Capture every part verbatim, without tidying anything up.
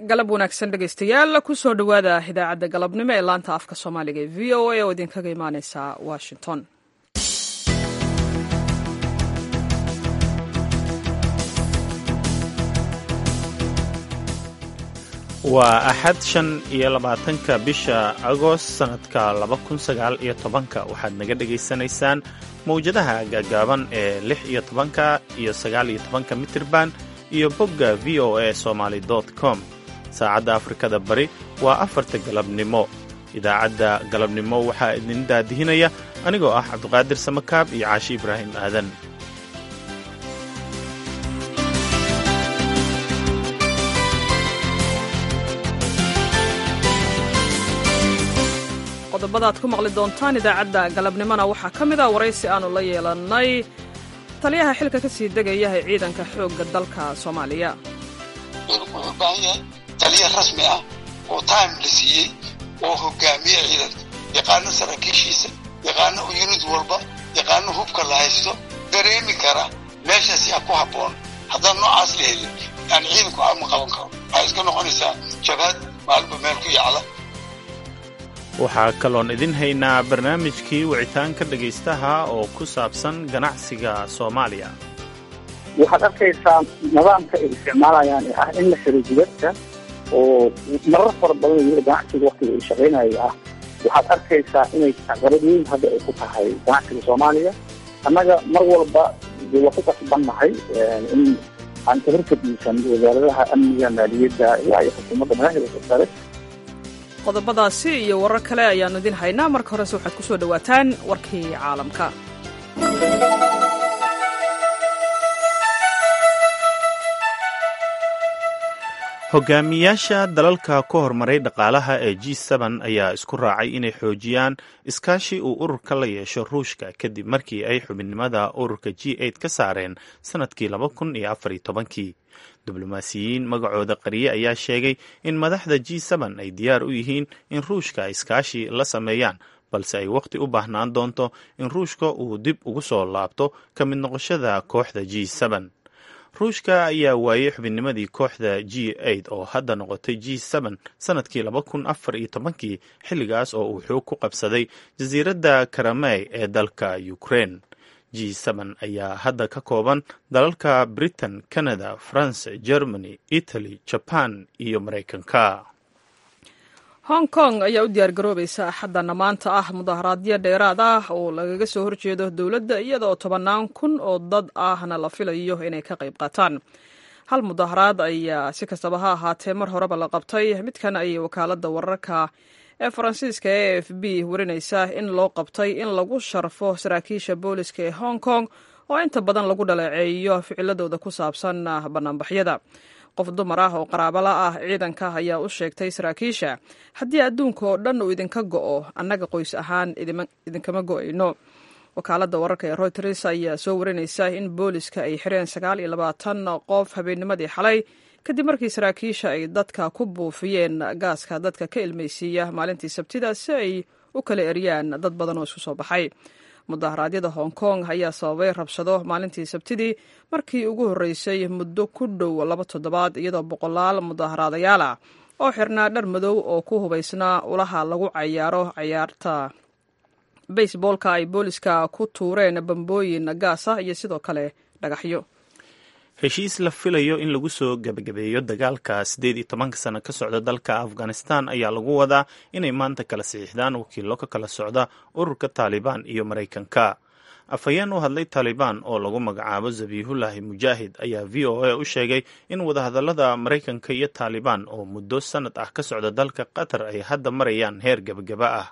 galab wanaagsan dhegaystayaal kusoo dhowaada idaacadda galabnimo ee laanta afka soomaaliga ee v o a oo idinkaga imaaneysa washington. waa axad shan iyo labaatanka bisha agost sannadka laba kun sagaal iyo tobanka waxaad naga dhegaysanaysaan mawjadaha gaagaaban ee lix iyo tobanka iyo sagaal iyo tobanka mitirban iyo bogga v o a somaly com. saacadda afrikada bari waa afarta galabnimo. idaacadda galabnimo waxaa idin daadihinaya anigoo ah cabdiqaadir samakaab iyo caashi ibraahim aadan. qodobada aad ku maqli doontaan idaacadda galabnimona waxaa ka mid a waraysi aanu la yeelannay taliyaha xilka ka sii degaya ee ciidanka xoogga dalka soomaaliya. wuxuu u baahan yahay taliya rasmi ah oo time la siiyey oo hogaamiye ciidanka yaqaano saraakiishiisa, yaqaano unit walba, yaqaano hubka la haysto, dareemi kara meeshaasi a ku habboon. haddaan noocaas la helin aan ciidanku ama qaban karo waxay iska noqonaysaa jabhad maalba meel ku yacla. waxaa kaloon idin haynaa barnaamijkii wicitaanka dhegaystaha oo ku saabsan ganacsiga soomaaliya. waxaad arkaysaa nidaamka ay isticmaalayaan ee ah in la xiro jidadka oo marar fara badan iyada ganacsiga waktiga ay shaqaynaya ah waxaad arkaysaa inay caqabad weyn hadda ay ku tahay ganacsiga soomaaliya. annaga mar walba waa ku qasbannahay in aan tabar ka dhiisan wasaaradaha amniga, maaliyadda ilaa iyo xukuumadda madaxda sare. qodobadaasi iyo warar kale ayaannu idin haynaa. marka horese waxaad ku soo dhowaataan warkii caalamka. hogaamiyaasha dalalka ku horumaray dhaqaalaha ee g seben ayaa isku raacay inay xoojiyaan iskaashi uu ururka la yeesho ruushka kadib markii ay xubinnimada ururka g eight ka saareen sannadkii laba kun iyo afar iyo tobankii. diblomaasiyiin magacooda qariye ayaa sheegay in madaxda g seben ay diyaar u yihiin in ruushka iskaashi la sameeyaan, balse ay wakhti u baahnaan doonto in ruushka uu dib ugu soo laabto ka mid noqoshada kooxda g seben. ruushka ayaa waayey xubinnimadii kooxda g eight oo hadda noqotay g seben sannadkii laba kun afar iyo tobankii, xilligaas oo uu xoog ku qabsaday jasiiradda karamey ee dalka ukraine. g seben ayaa hadda ka kooban dalalka britain, canada, france, germany, italy, jaban iyo maraykanka. hong kong ayaa u diyaar garoobaysa axadana maanta ah mudaharaadyo dheeraad ah oo lagaga soo horjeedo dowladda, iyada oo tobannaan kun oo dad ahna la filayo inay ka qayb qaataan. hal mudaharaad ayaa si kastaba ha ahaatee mar horeba la qabtay. midkan ayay wakaaladda wararka ee faransiiska e f b warinaysa in loo qabtay in lagu sharfo saraakiisha booliska ee hong kong oo inta badan lagu dhaleeceeyo ficiladooda ku saabsan banaanbaxyada. qof dumar ah oo qaraabala ah ciidanka ayaa u sheegtay saraakiisha, haddii adduunka oo dhan uu idinka go'o, annaga qoys ahaan idinkama go'ayno. wakaaladda wararka ee reuters ayaa soo warinaysa in booliska ay xireen sagaal iyo labaatan qof habeennimadii xalay kadib markii saraakiisha ay dadka ku buufiyeen gaaska dadka ka ilmaysiiya maalintii sabtida si ay u kala eryaan dad badan oo isku soo baxay. mudaharaadyada hong kong ayaa sababay rabshado maalintii sabtidii markii ugu horreysay muddo ku dhow laba toddobaad, iyadoo boqolaal mudaharaadayaal ah oo xirnaa dhar madow oo ku hubaysnaa ulaha lagu cayaaro cayaarta basebolka ay booliska ku tuureen bambooyin gaasa iyo sidoo kale dhagaxyo. heshiis la filayo in lagu soo gebagabeeyo dagaalka siddeed iyo tobanka sano ka socda dalka afghanistan ayaa lagu wadaa inay maanta kala saxiixdaan wakiillo ka kala socda ururka taalibaan iyo maraykanka. afhayeen u hadlay taalibaan oo lagu magacaabo zabiihullaahi mujaahid ayaa v o a u sheegay in wadahadallada maraykanka iyo taalibaan oo muddo sannad ah ka socda dalka qatar ay hadda marayaan heer gebagaba ah.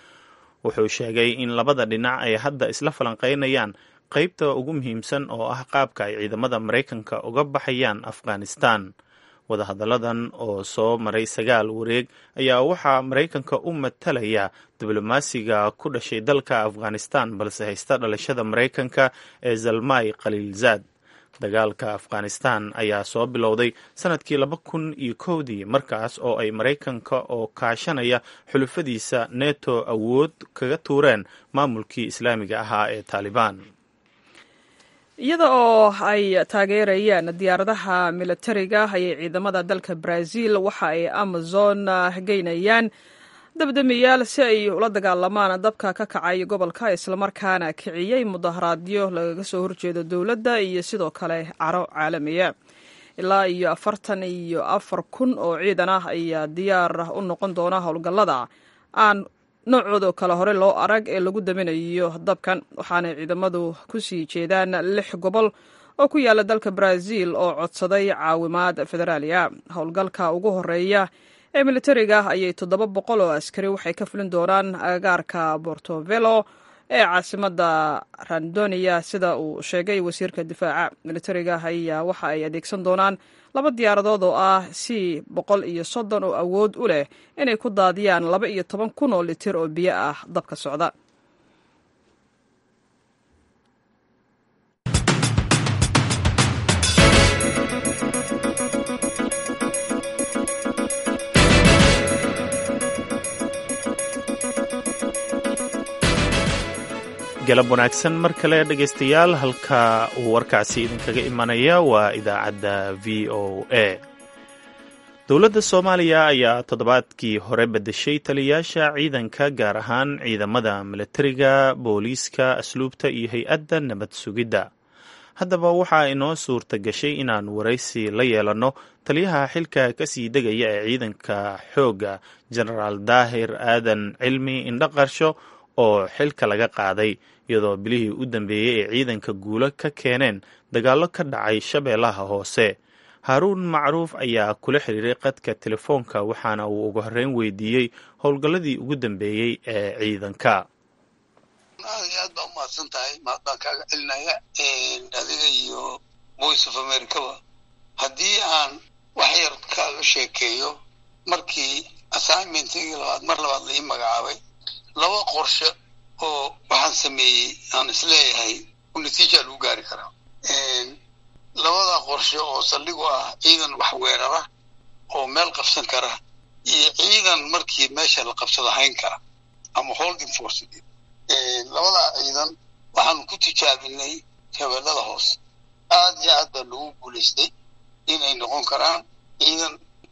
wuxuu sheegay in labada dhinac ay hadda isla falanqaynayaan qaybta ugu muhiimsan oo ah qaabka ay ciidamada maraykanka uga baxayaan afghanistan. wadahadalladan oo soo maray sagaal wareeg ayaa waxaa maraykanka u matalaya diblomaasiga ku dhashay dalka afghanistan balse haysta dhalashada maraykanka ee zalmay khaliilzaad. dagaalka afghanistan ayaa soo bilowday sannadkii laba kun iyo kowdii, markaas oo ay maraykanka oo kaashanaya xulufadiisa neto awood kaga tuureen maamulkii islaamiga ahaa ee taalibaan. iyada oo ay taageerayaan diyaaradaha militariga ayay ciidamada dalka brazil waxa ay amazon geynayaan dabdamiyaal si ay ula dagaalamaan dabka ka kacay gobolka islamarkaana kiciyey mudaharaadyo lagaga soo horjeedo dowladda iyo sidoo kale caro caalamiya ilaa iyo afartan iyo afar kun oo ciidan ah ayaa diyaar u noqon doona howlgallada aan noocooda kale hore loo arag ee lagu daminayo dabkan waxaanay ciidamadu ku sii jeedaan lix gobol oo ku yaala dalka brazil oo codsaday caawimaad federaaliya howlgalka ugu horeeya ee militariga ayay toddoba boqol oo askari waxay ka fulin doonaan agagaarka portovelo ee caasimadda randonia sida uu sheegay wasiirka difaaca militariga ayaa waxa ay adeegsan doonaan laba diyaaradood oo ah c boqol iyo soddon oo awood u leh inay ku daadiyaan laba iyo toban kun oo litir oo biyo ah dabka socda. galab wanaagsan mar kale dhegaystayaal, halka uu warkaasi idinkaga imanaya waa idaacadda v o a. dowladda soomaaliya ayaa toddobaadkii hore beddeshay taliyayaasha ciidanka, gaar ahaan ciidamada militariga, booliiska, asluubta iyo hay-adda nabad sugidda. haddaba waxaa inoo suurta gashay inaan waraysi la yeelanno taliyaha xilka ka sii degaya ee ciidanka xoogga jenaraal daahir aadan cilmi indhaqarsho oo xilka laga qaaday, iyadoo bilihii u dambeeyey ee ciidanka guulo ka keeneen dagaallo ka dhacay shabeellaha hoose. haaruun macruuf ayaa kula xiriiray qadka telefoonka, waxaana uu ugu horreyn weydiiyey howlgalladii ugu dambeeyey ee ciidanka. aad iyo aad baa umahadsan tahay, mahad baan kaaga celinaya adiga iyo voice of americaba. haddii aan wax yar kaaga sheekeeyo, markii assignmentigii labaad mar labaad la ii magacaabay, laba qorshe oo waxaan sameeyey aan isleeyahay u natiija lagu gaari karaa. labada qorshe oo saldhig u ah ciidan wax weerara oo meel qabsan kara iyo ciidan markii meesha la qabsado hayn kara ama holding force. labada ciidan waxaan ku tijaabinay shabeellada hoose. aad iyo aad baa lagu guulaystay inay noqon karaan ciidan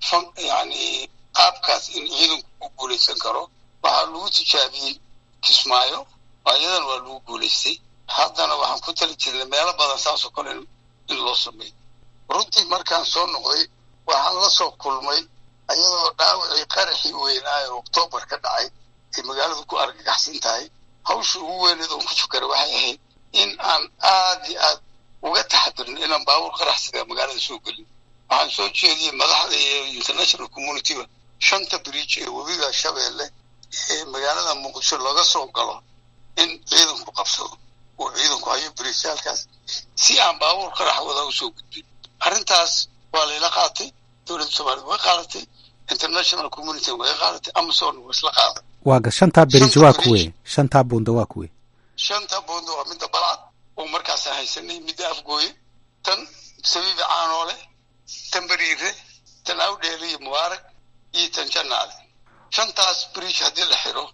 yani qaabkaas in ciidanku ku guulaysan karo. waxaa lagu tijaabiyey kismaayo, ayadan waa lagu guulaystay. haddana waxaan ku tali jirnay meelo badan saasoo kale in loo sameeyo. runtii markaan soo noqday waxaan la soo kulmay ayadoo dhaawacii qaraxii weynaayo oktoobar ka dhacay ay magaaladu ku argagaxsan tahay. hawsha ugu weyneed oon ku fikara waxay ahayd in aan aad iyo aad uga taxadirin inaan baabuur qaraxsiga magaalada soo gelin. waxaan soo jeediyey madaxda iyo international communityba shanta bridge ee webiga shabeelle ee magaalada muqdisho laga soo galo in ciidanku qabsado oo ciidanku hayo bridgealkaas si aan baabuur qarax wada u soo gudbin. arrintaas waa layla qaatay, dowladda soomaaliyed way qaadatay, international community way qaadatay, amazon waa isla qaaday. waaga shantaa bridge waa kuwe shantaa buunda waa kuwe shanta buunda waa midda balcad oo markaasaan haysanay, midda afgooye, tan sabiibi caanoole, tan bariire, tan awdheele iyo mubaarak iyo tan jannaale. shantaas bridge haddii la xiro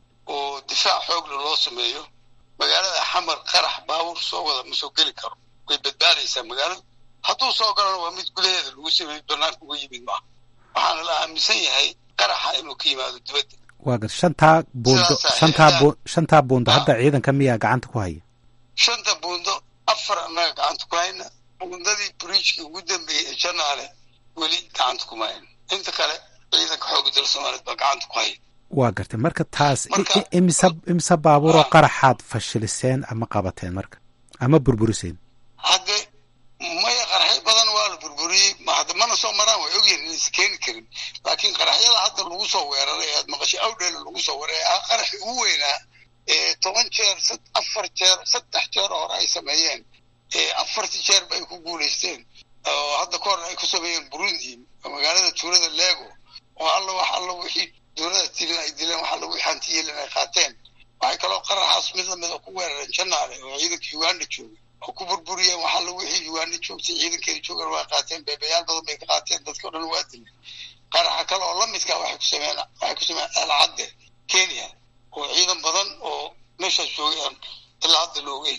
oo difaac xoogle loo sameeyo, magaalada xamar qarax baabuur soo wada ma soo geli karo, way badbaadaysaa magaalada. hadduu soo galana waa mid gudaheeda lagu sameeyey, banaanka uga yimid maaha. waxaana la aaminsan yahay qaraxa inuu ka yimaado dibadda. waaga shantaa buundo shantaa bu shantaa buundo hadda ciidanka miyaa gacanta ku haya? shanta buundo afar annaga gacanta ku hayna. buundadii bridgekii ugu dambeeyey ee janaale weli gacanta kuma hayna. inta kale ciidanka xoogga dalka soomaaliyeed baa gacanta ku haya. waa gartay. marka taas imisa imisa baabuuroo qaraxaad fashiliseen ama qabateen marka ama burburiseen? hadde maya qaraxyo badan waa la burburiyey, hadda mana soo maraan, way ogyihin inaysa keeni karin. laakiin qaraxyada hadda lagu soo weeraray aad maqashay awdheele lagu soo weeraray ah qaraxii ugu weynaa ee toban jeer afar jeer saddex jeer hore ay sameeyeen, afartii jeer ba ay ku guulaysteen. oo hadda ka horna ay ku sameeyeen burundi magaalada tuulada lego oo alla wax alla wixii dowlada tirin ay dileen, wax alla wixii hanti yeelin ay qaateen. waxay kaloo qaraxaas mid lamid a ku weerareen janaale oo ciidanka uganda joogay oo ku burburiyeen wax alla wixii uganda joogtay ciidankeeda joogan waa qaateen, beebayaal badan bay ka qaateen, dadka o dhan waa dileen. qaraxa kale oo lamidkaa waxay ku sameeyeen waxay ku sameeyeen alcadde kenya oo ciidan badan oo meeshaas joogeen ilaa hadda la ogeyn.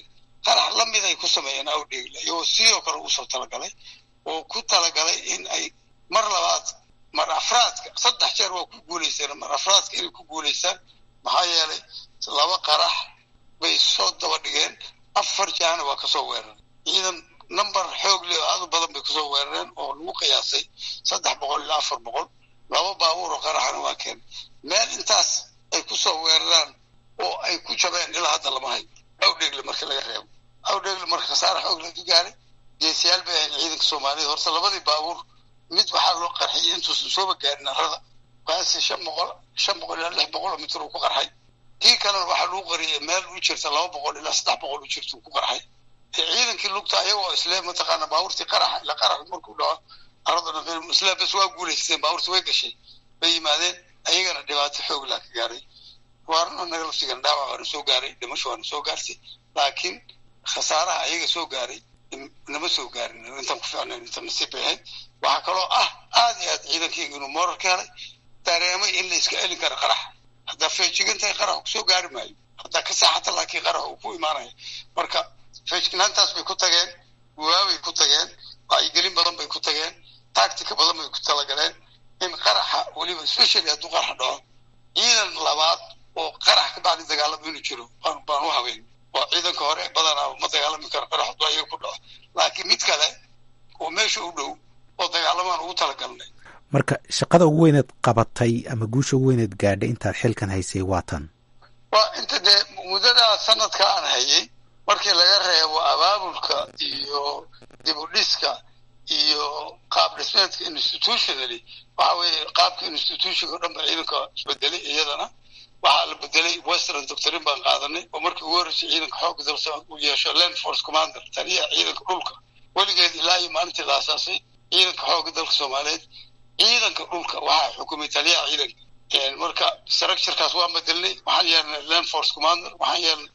qarax la mid ay ku sameeyeen awdheegle iyagoo sidoo kale ugu soo talagalay oo ku talagalay in ay mar labaad mar afraadka saddex jeer waa ku guulaysteen mar afraadka inay ku guulaystaan maxaa yeelay laba qarax bay soo daba dhigeen afar jaana waa kasoo weerareen ciidan number xoog leh aad u badan bay kasoo weerareen oo lagu qiyaasay saddex boqol ilaa afar boqol laba baabuur oo qaraxana waa keen meel intaas ay kusoo weeraraan oo ay ku jabeen ilaa hadda lama hayo awdheegle marka laga reebo awdheegle marka khasaare xoog laga gaaray geesiyaal bay ahayn ciidanka soomaalida horta labadii baabuur mid waxaa loo qarxiyay intuusan sooba gaarin arada kaasi shan boqol shan boqol ilaa lix boqol oo mitir uu ku qarxay kii kalena waxaa lagu qariyay meel u jirta laba boqol ilaa saddex boqol u jirta uu ku qarxay ciidankii lugta ayagoo islee mataqaana baabuurtii qaraxa ila qarax markuu dhaco aradana islee bas waa guulaysteen baabuurtii way gashay bay yimaadeen ayagana dhibaato xoog laa ka gaaray waarna naga laftigan dhaawac waana soo gaaray dhimasho waana soo gaartay laakiin khasaaraha ayaga soo gaaray nama soo gaarin intaan ku fiicnayn inta nasiib bay ahayd waxaa kaloo ah aad iyo aad ciidankeyga inuu moorar ka helay dareemay in la iska celin karo qarax haddaa feejigantahay qarax kusoo gaari maayo haddaa ka saaxata laakiin qarax uu ku imaanaya marka feejignaantaas bay ku tageen guwaabay ku tageen wacyigelin badan bay ku tageen tactica badan bay ku talagaleen in qaraxa weliba especially hadduu qarax dhaco ciidan labaad oo qarax ka bacdi dagaalama inuu jiro baan baan u haweyn oo ciidanka hore badanaa ma dagaalami karo qarax hadduu ayaga ku dhaco laakiin mid kale oo meesha u dhow oo dagaalamaan ugu talagalnay marka shaqada ugu weyneed qabatay ama guusha ugu weyneed gaadhay intaad xilkan haysay waa tan waa inta dee muddadaa sanadka aan hayay markii laga reebo abaabulka iyo dib u dhiska iyo qaab dhismeedka institutionally waxa weeye qaabka institutionka o dhan ba ciidanka isbedelay iyadana waxaa la bedelay western doctrine baan qaadanay oo markii ugu horreysay ciidanka xoogga dalsa uu yeesho land force commander taliyaha ciidanka dhulka weligeed ilaa iyo maalintii la asaasay ciidanka xoogga dalka soomaaliyeed ciidanka dhulka waxaa xukumay taliyaha ciidanka marka structurekaas waan bedelnay waxaan yeelnay land force commander waxaan yeelnay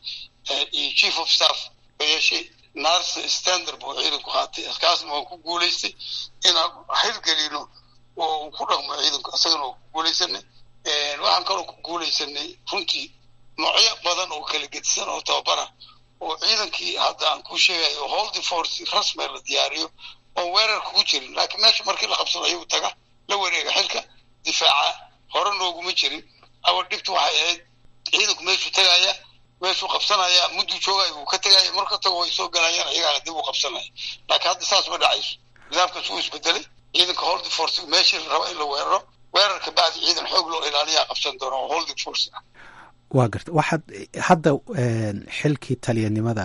chief of staff oo yeeshay nars standard buu ciidanku qaatay kaasna waan ku guulaystay inaan hirgelino oo uu ku dhaqmo ciidanku isagana oo ku guulaysanay waxaan kaloo ku guulaysanay runtii noocyo badan oo kala gedisan oo tababara oo ciidankii hadda aan ku sheegayo holding force rasmi la diyaariyo oo weerarka ku jirin laakiin meesha markii la qabsado ayuu taga la wareega xilka difaaca hore nooguma jirin awal dhibtu waxay ahayd ciidanku meeshuu tagaya meeshuu qabsanaya mudduu joogaya wuu ka tegaya marka tago way soo galayaan ayagaa dib u qabsanaya laakiin hadda saas ma dhacayso nidaamkaas wuu isbedelay ciidanka holding force meeshii la raba in la weeraro weerarka bacdi ciidan xoog loo ilaaliyaa qabsan doona oo holding force ah waa garta waxaad hadda xilkii taliyanimada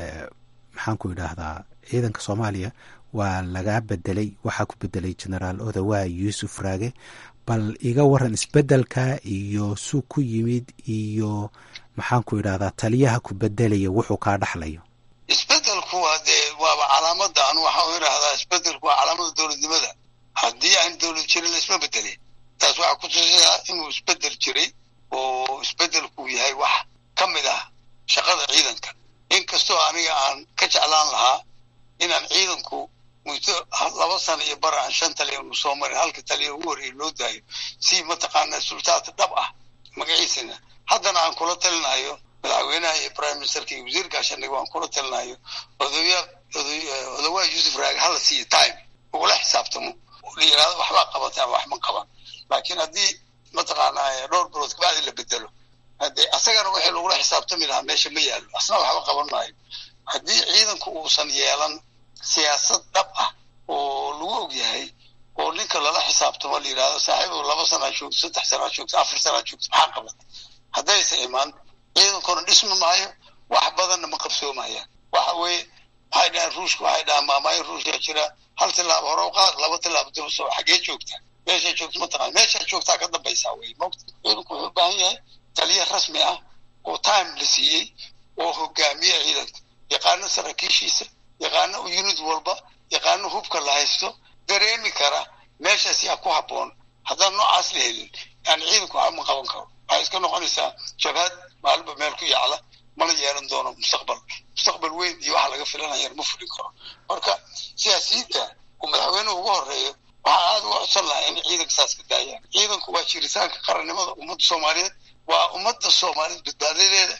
maxaan ku idhaahdaa ciidanka soomaaliya waa lagaa bedelay waxaa ku bedelay generaal odawaa yuusuf raage bal iga waran isbedelka iyo suu ku yimid iyo maxaan ku idhahdaa taliyaha ku bedelaya wuxuu kaa dhaxlayo isbedelku waa dee waaba calaamada anu waxaan u idhahdaa isbedelku waa calaamada dowladnimada haddii aan dowlad jirin laisma bedelin taas waxaa ku tusayaa inuu isbedel jiray oo isbedelku yahay wax ka mid ah shaqada ciidanka inkastoo aniga aan ka jeclaan lahaa inaan ciidanku muddo laba sano iyo bar aan shan taliya unu soo marin halka taliya ugu horreeya loo daayo si mataqaana sultaata dhab ah magaciisana haddana aan kula talinayo madaxweynaha iyo prime ministerka iyo wasiir gaashaandhig waan kula talinayo odoya odawaa yuusuf raage hala siiyo time ugula xisaabtamo la yidhahdo waxbaa qabataa wax ma qaban laakiin haddii mataqaanaa dhowr bilood kabacdi la bedelo haddee asagana wixii lagula xisaabtami lahaa meesha ma yaallo asna waxba qaban maayo haddii ciidanku uusan yeelan siyaasad dhab ah oo lagu og yahay oo ninka lala xisaabtamo la yidhahdo saaxiibow laba sanaa joogto saddex sanaa joogto afar sanaa joogto maxaa qabat haddaysa imaan ciidankuna dhisma maayo wax badanna ma qabsoomayaan waxa weeye waxay dhahaan ruushka waxay dhahaan maamaayo ruushka jira hal tilaabo hore u qaad laba tilaabo daba soo xaggee joogtaa meeshaa joogto mataqaan meeshaa joogtaa ka dambaysaa wey mogta ciidanku wuxuu u baahan yahay taliya rasmi ah oo time la siiyey oo hogaamiye ciidanka yaqaano saraakiishiisa yaqaano unit walba yaqaano hubka la haysto dareemi kara meeshaas yaa ku habboon haddaan noocaas la helin yani ciidanku waxba ma qaban karo waxay iska noqonaysaa jabhad maalinba meel ku yacla mana yeelan doono mustaqbal mustaqbal weyn iyo waxa laga filanaya ma fulin karo marka siyaasiyiinta uu madaxweynuhu ugu horeeyo waxaa aada uga codsan lahaa in ciidanka saas ka daayaan ciidanku waa jiritaanka qarannimada ummadda soomaaliyeed waa ummadda soomaaliyeed badbaadadeeda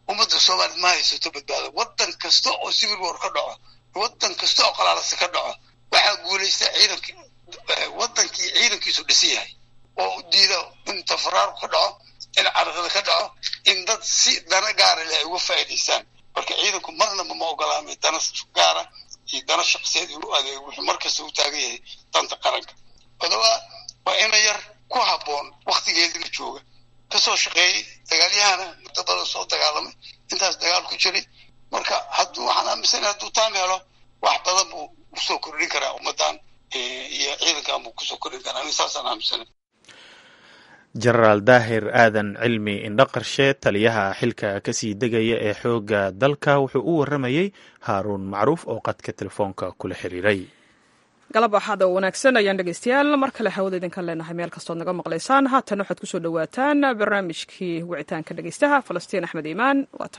ummadda Soomaaliyeed ma haysato badbaado. Waddan kasta oo civil war ka dhaco, waddan kasta oo qalaalasa ka dhaco, waxaa guulaysta ciidankii waddankii ciidankiisu dhisan yahay oo diido in tafraar ka dhaco, in carqalad ka dhaco, in dad si dana gaar ah uga faa'iideystaan. Marka ciidanku marnaba ma ogolaamay dana gaar ah iyo dana shakhsiyeed uu adeego, wuxuu markasta u taagan yahay danta qaranka. Odawa waa in yar ku habboon waqtigeedii jooga kasoo shaqeeyay dagaalyahana muddo badan soo dagaalamay, intaas dagaal ku jiray. Marka hadduu waxaan aaminsanahay hadduu taan helo wax badan buu usoo kordhin karaa ummadan iyo ciidankan buu kusoo kordhin karaa. Ani saasaan aaminsanahay. jenaraal daahir aadan cilmi indhaqarshe, taliyaha xilka kasii degaya ee xoogga dalka, wuxuu u waramayey haaruun macruuf oo qadka telefoonka kula xiriiray. galab axaad oo wanaagsan ayaan dhegeystayaal mar kale hawada idinkan leenahay meel kastood naga maqlaysaan. haatan waxaad kusoo dhawaataan barnaamijkii wicitaanka dhegeystaha. falastiin axmed iimaan waatan.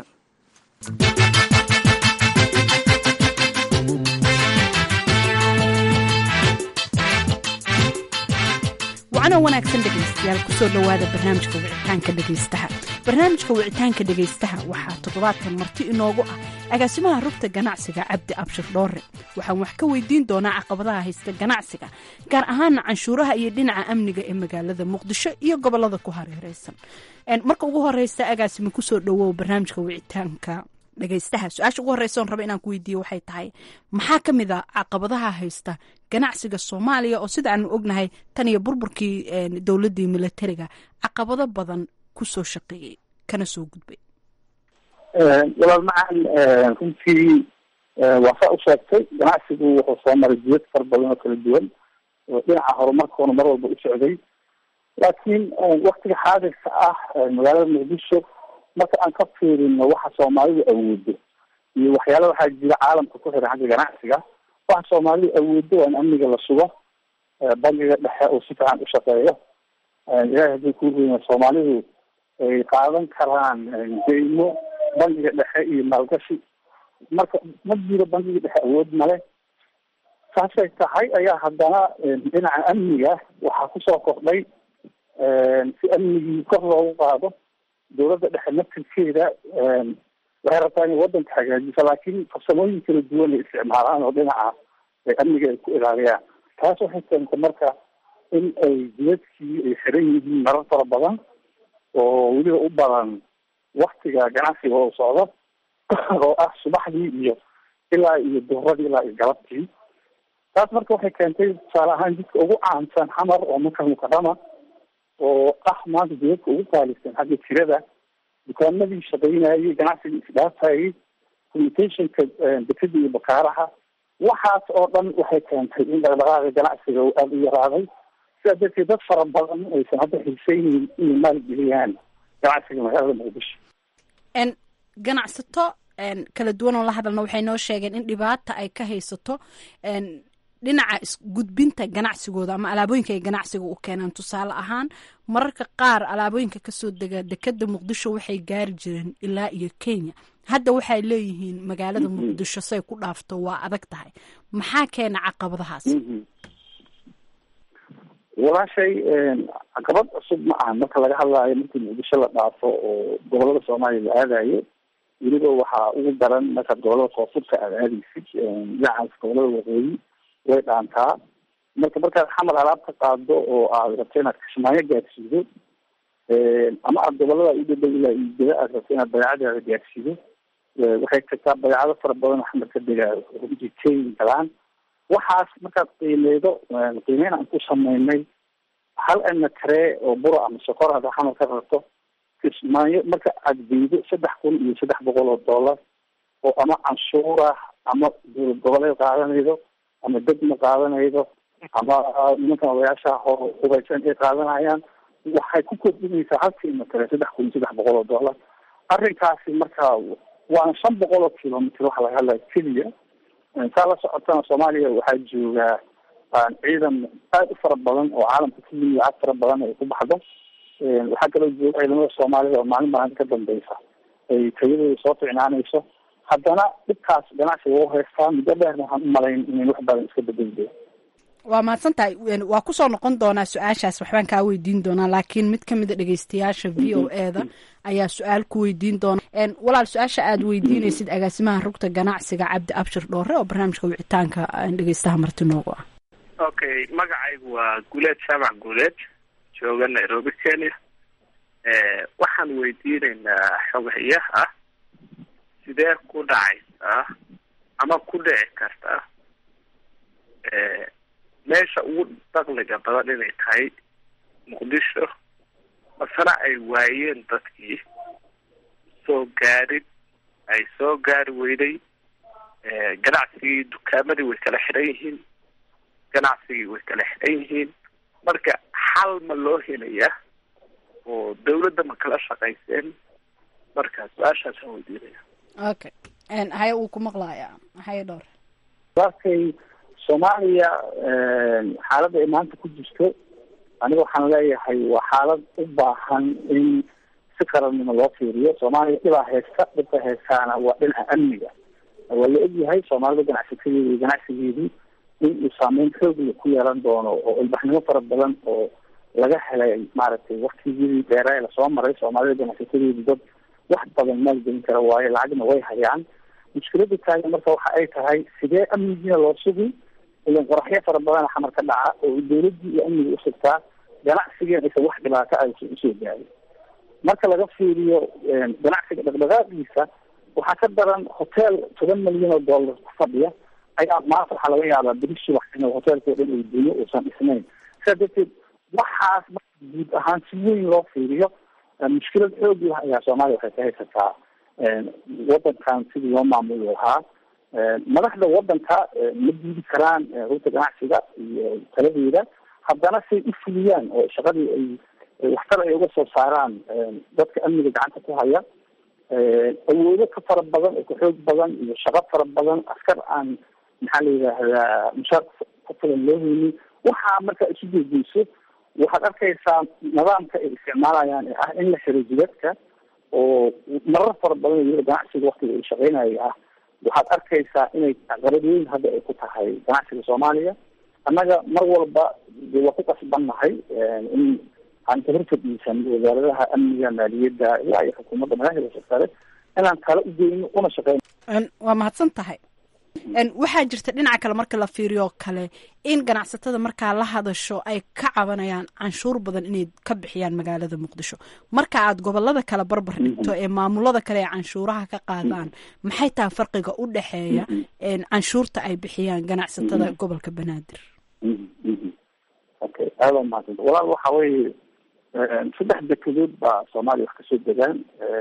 wacana wanaagsan dhegeystayaal, kusoo dhowaada barnaamijka wicitaanka dhegeystaha. barnaamijka wicitaanka dhegeystaha waxaa toddobaadkan marti inoogu ah agaasimaha rugta ganacsiga cabdi abshir dhoore. waxaan wax ka weydiin doonaa caqabadaha haysta ganacsiga, gaar ahaana canshuuraha iyo dhinaca amniga ee magaalada muqdisho iyo gobolada ku hareereysan. marka ugu horeysa agaasima kusoo dhowow barnaamijka wicitaanka dhegeystaha. su-aasha ugu horeysa oon raba inaan ku weydiiyo waxay tahay, maxaa ka mid a caqabadaha haysta ganacsiga Soomaaliya oo sida aanu ognahay tan iyo burburkii dowladii militariga caqabado badan kusoo shaqeeyay kana soo gudbay? walaal macaan, runtii waa saa u sheegtay, ganacsigu wuxuu soo maray jidad fara badan oo kala duwan oo dhinaca horumarkoona mar walba u socday. laakiin waktiga xaadirka ah magaalada muqdisho marka aan ka fiirino waxa Soomaalidu awoodo iyo waxyaalo waxaa jira caalamka ku xiran xagga ganacsiga. waxa Soomaalidu awoodo waa in amniga la sugo, bangiga dhexe oo si fiican u shaqeeyo. ilaahay haddii ku rumeeyo Soomaalidu ay qaadan karaan deymo bangiga dhexe iyo maalgashi. marka ma jiro bangiga dhexe awood male. saasay tahay ayaa haddana dhinaca amniga waxaa kusoo kordhay si amnigii kor loogu qaado. dowladda dhexe naftirkeeda waxay rabtaa inay waddanka hagaajiso, laakiin farsamooyin kala duwan ay isticmaalaan oo dhinaca amniga ay ku ilaaliyaan. taas waxay keentay marka in ay jidadkii ay xiran yihiin marar fara badan oo weliba u badan waktiga ganacsiga oo socdo oo ah subaxdii iyo ilaa iyo duhradii ilaa iyo galabtii. taas marka waxay keentay tusaale ahaan jidka ugu caansan xamar oo Maka Mukarrama oo ah maanta jidadka ugu qaalisan xagga tirada, dukaanadii shaqaynayay, ganacsigii isdhaafayay, communicationka dekada iyo bakaaraha, waxaas oo dhan waxay keentay in dhaqdhaqaaqa ganacsiga uu aada u yaraaday. sidaa darteed dad fara badan aysan hadda xiisaynin inay maalgeliyaan ganacsiga magaalada muqdisho. ganacsato kala duwan oo la hadalna waxay noo sheegeen in dhibaata ay ka haysato dhinaca isgudbinta ganacsigooda ama alaabooyinka ay ganacsiga u keenaan. tusaale ahaan mararka qaar alaabooyinka kasoo dega dekada muqdisho waxay gaari jireen ilaa iyo Kenya. hadda waxay leeyihiin magaalada muqdisho say ku dhaafto waa adag tahay. maxaa keena caqabadahaas? walaashay caqabad cusub ma aha marka laga hadlaayo markii muqdisho la dhaafo oo gobolada Soomaaliya la aadayo. weliba waxaa ugu daran marka gobolada koonfurta aad aadaysid, dhinacaas gobolada waqooyi way dhaantaa. marka markaad xamar alaab ka qaado oo aad rabto inaad Kismaayo gaarsiido, ama aad gobolada u dhadhow ilaa Iigada aad rabto inaad badeecadaada gaarsiido, waxay tagtaa badeecado fara badan xamar ka degaayo runtii Kenya galaan. waxaas markaad qiimeydo, qiimeyn aan ku sameynay hal ana karee oo buro ama sokor hada xamar ka rabto Kismaayo marka aad geydo saddex kun iyo saddex boqol oo dollar oo ama canshuur ah ama dowlad goboleed qaadanaydo ama degmo qaadanaydo ama nimankan odayaasha hubaysan ay qaadanayaan, waxay ku kordhinaysaa halkiima kale saddex kun iyo saddex boqol oo dollar. arrinkaasi marka waa shan boqol oo kilomitr waxa laga hadlaya keliya. saa la socotana Soomaaliya waxaa joogaa ciidan aada u fara badan oo caalamka ka yimid, lacag fara badan ay ku baxdo. waxaa kaloo jooga ciidamada Soomaalida oo maalin maalinta ka dambeysa ay tayadooda soo ficnaanayso. haddana dhibkaas ganacsiga u haystaa muddo dheerna waxaan u malayn inay wax badan iska bedeli doon. waa mahadsan tahay waa kusoo noqon doonaa su-aashaas waxbaan kaa weydiin doonaa laakiin mid kamida dhegeystayaasha v o e da ayaa su-aal ku weydiin doona walaal su-aasha aad weydiinaysid agaasimaha rugta ganacsiga cabdi abshir dhoore oo barnaamijka wicitaanka dhegeystaha marti noogu ah. Okay, magacaygu waa guuleed jaamac guuleed jooga Nairobi, Kenya. Waxaan weydiinaynaa xogayaha sidee ku dhacaysaa ama ku dhici karta meesha ugu dakhliga badan inay tahay muqdisho masana ay waayeen dadkii soo gaarid ay soo gaari weyday ganacsigii dukaamadii way kala xidhan yihiin ganacsigii way kala xidhan yihiin marka xal ma loo helaya oo dawladda ma kala shaqayseen marka su-aashaasaan weydiinaya. Okay, haya uu ku maqlaaya haya dhowr warkay Soomaaliya xaaladda ay maanta ku jirto aniga waxaan leeyahay waa xaalad u baahan in si qarannimo loo fiiriyo. Soomaaliya ilaa heesta dhibka heestaana waa dhinaca amniga. waa la ogyahay Soomaalida ganacsigeeda iyo ganacsigeedii in uu saameyn xoog leh ku yeelan doono oo ilbaxnimo fara badan oo laga helay maaragtay waqtigii dheeraa la soo maray. Soomaalida ganacsigeeda dad wax badan maalgelin kara waayo lacagna way hayaan. mushkiladda taagan marka waxa ay tahay sidee amnigiina loo sugi ilan qoraxyo fara badan xamar ka dhaca oo dawladii iyo amniga u sugtaa ganacsigeena aysan wax dhibaato ah usoo gaarin. marka laga fiiriyo ganacsiga dhaqdhaqaaqiisa waxaa ka daran hotel toban milyan oo dollar ku fadhiya ayaa maanta waxaa laga yaabaa berishi wax inuu hotelka dhan uu dunyo uusan dhisnayn. sidaa darteed waxaas guud ahaan si weyn loo fiiriyo mushkilad xoog leh ayaa Soomaaliya waxay ka haysataa wadankan sidii loo maamuli lahaa. madaxda wadanka ma diidi karaan rugta ganacsiga iyo taladeeda haddana say u fuliyaan oo shaqadii ay waxtar ay uga soo saaraan dadka amniga gacanta ku haya awoodo ka fara badan oo ka xoog badan iyo shaqo fara badan askar aan maxaa la yidhaahdaa mushaar ku filan loo haynin waxaa marka isu jeediyso waxaad arkaysaa nidaamka ay isticmaalayaan ee ah in la xiro jidadka oo marar fara badan iyo ganacsiga waqtiga ay shaqeynaya ah waxaad arkaysaa inay caqabadooyin hadda ay ku tahay ganacsiga Soomaaliya. annaga mar walba waa ku qasbannahay in aan ka horfadhiisan wasaaradaha amniga maaliyadda ilaa iyo xukuumadda madaxda sare inaan kala u geyno una shaqeyno. waa mahadsan tahay. waxaa jirta dhinaca kale marka la fiiriyo kale in ganacsatada markaa la hadasho ay ka cabanayaan canshuur badan inay ka bixiyaan magaalada Muqdisho. marka aad gobolada kale barbar dhigto ee maamulada kale ee canshuuraha ka qaadaan maxay tahay farqiga u dhaxeeya canshuurta ay bixiyaan ganacsatada gobolka Banaadir? okay aad ma hadda walaal waxa weeye saddex dekedood baa Soomaaliya wax ka soo degaan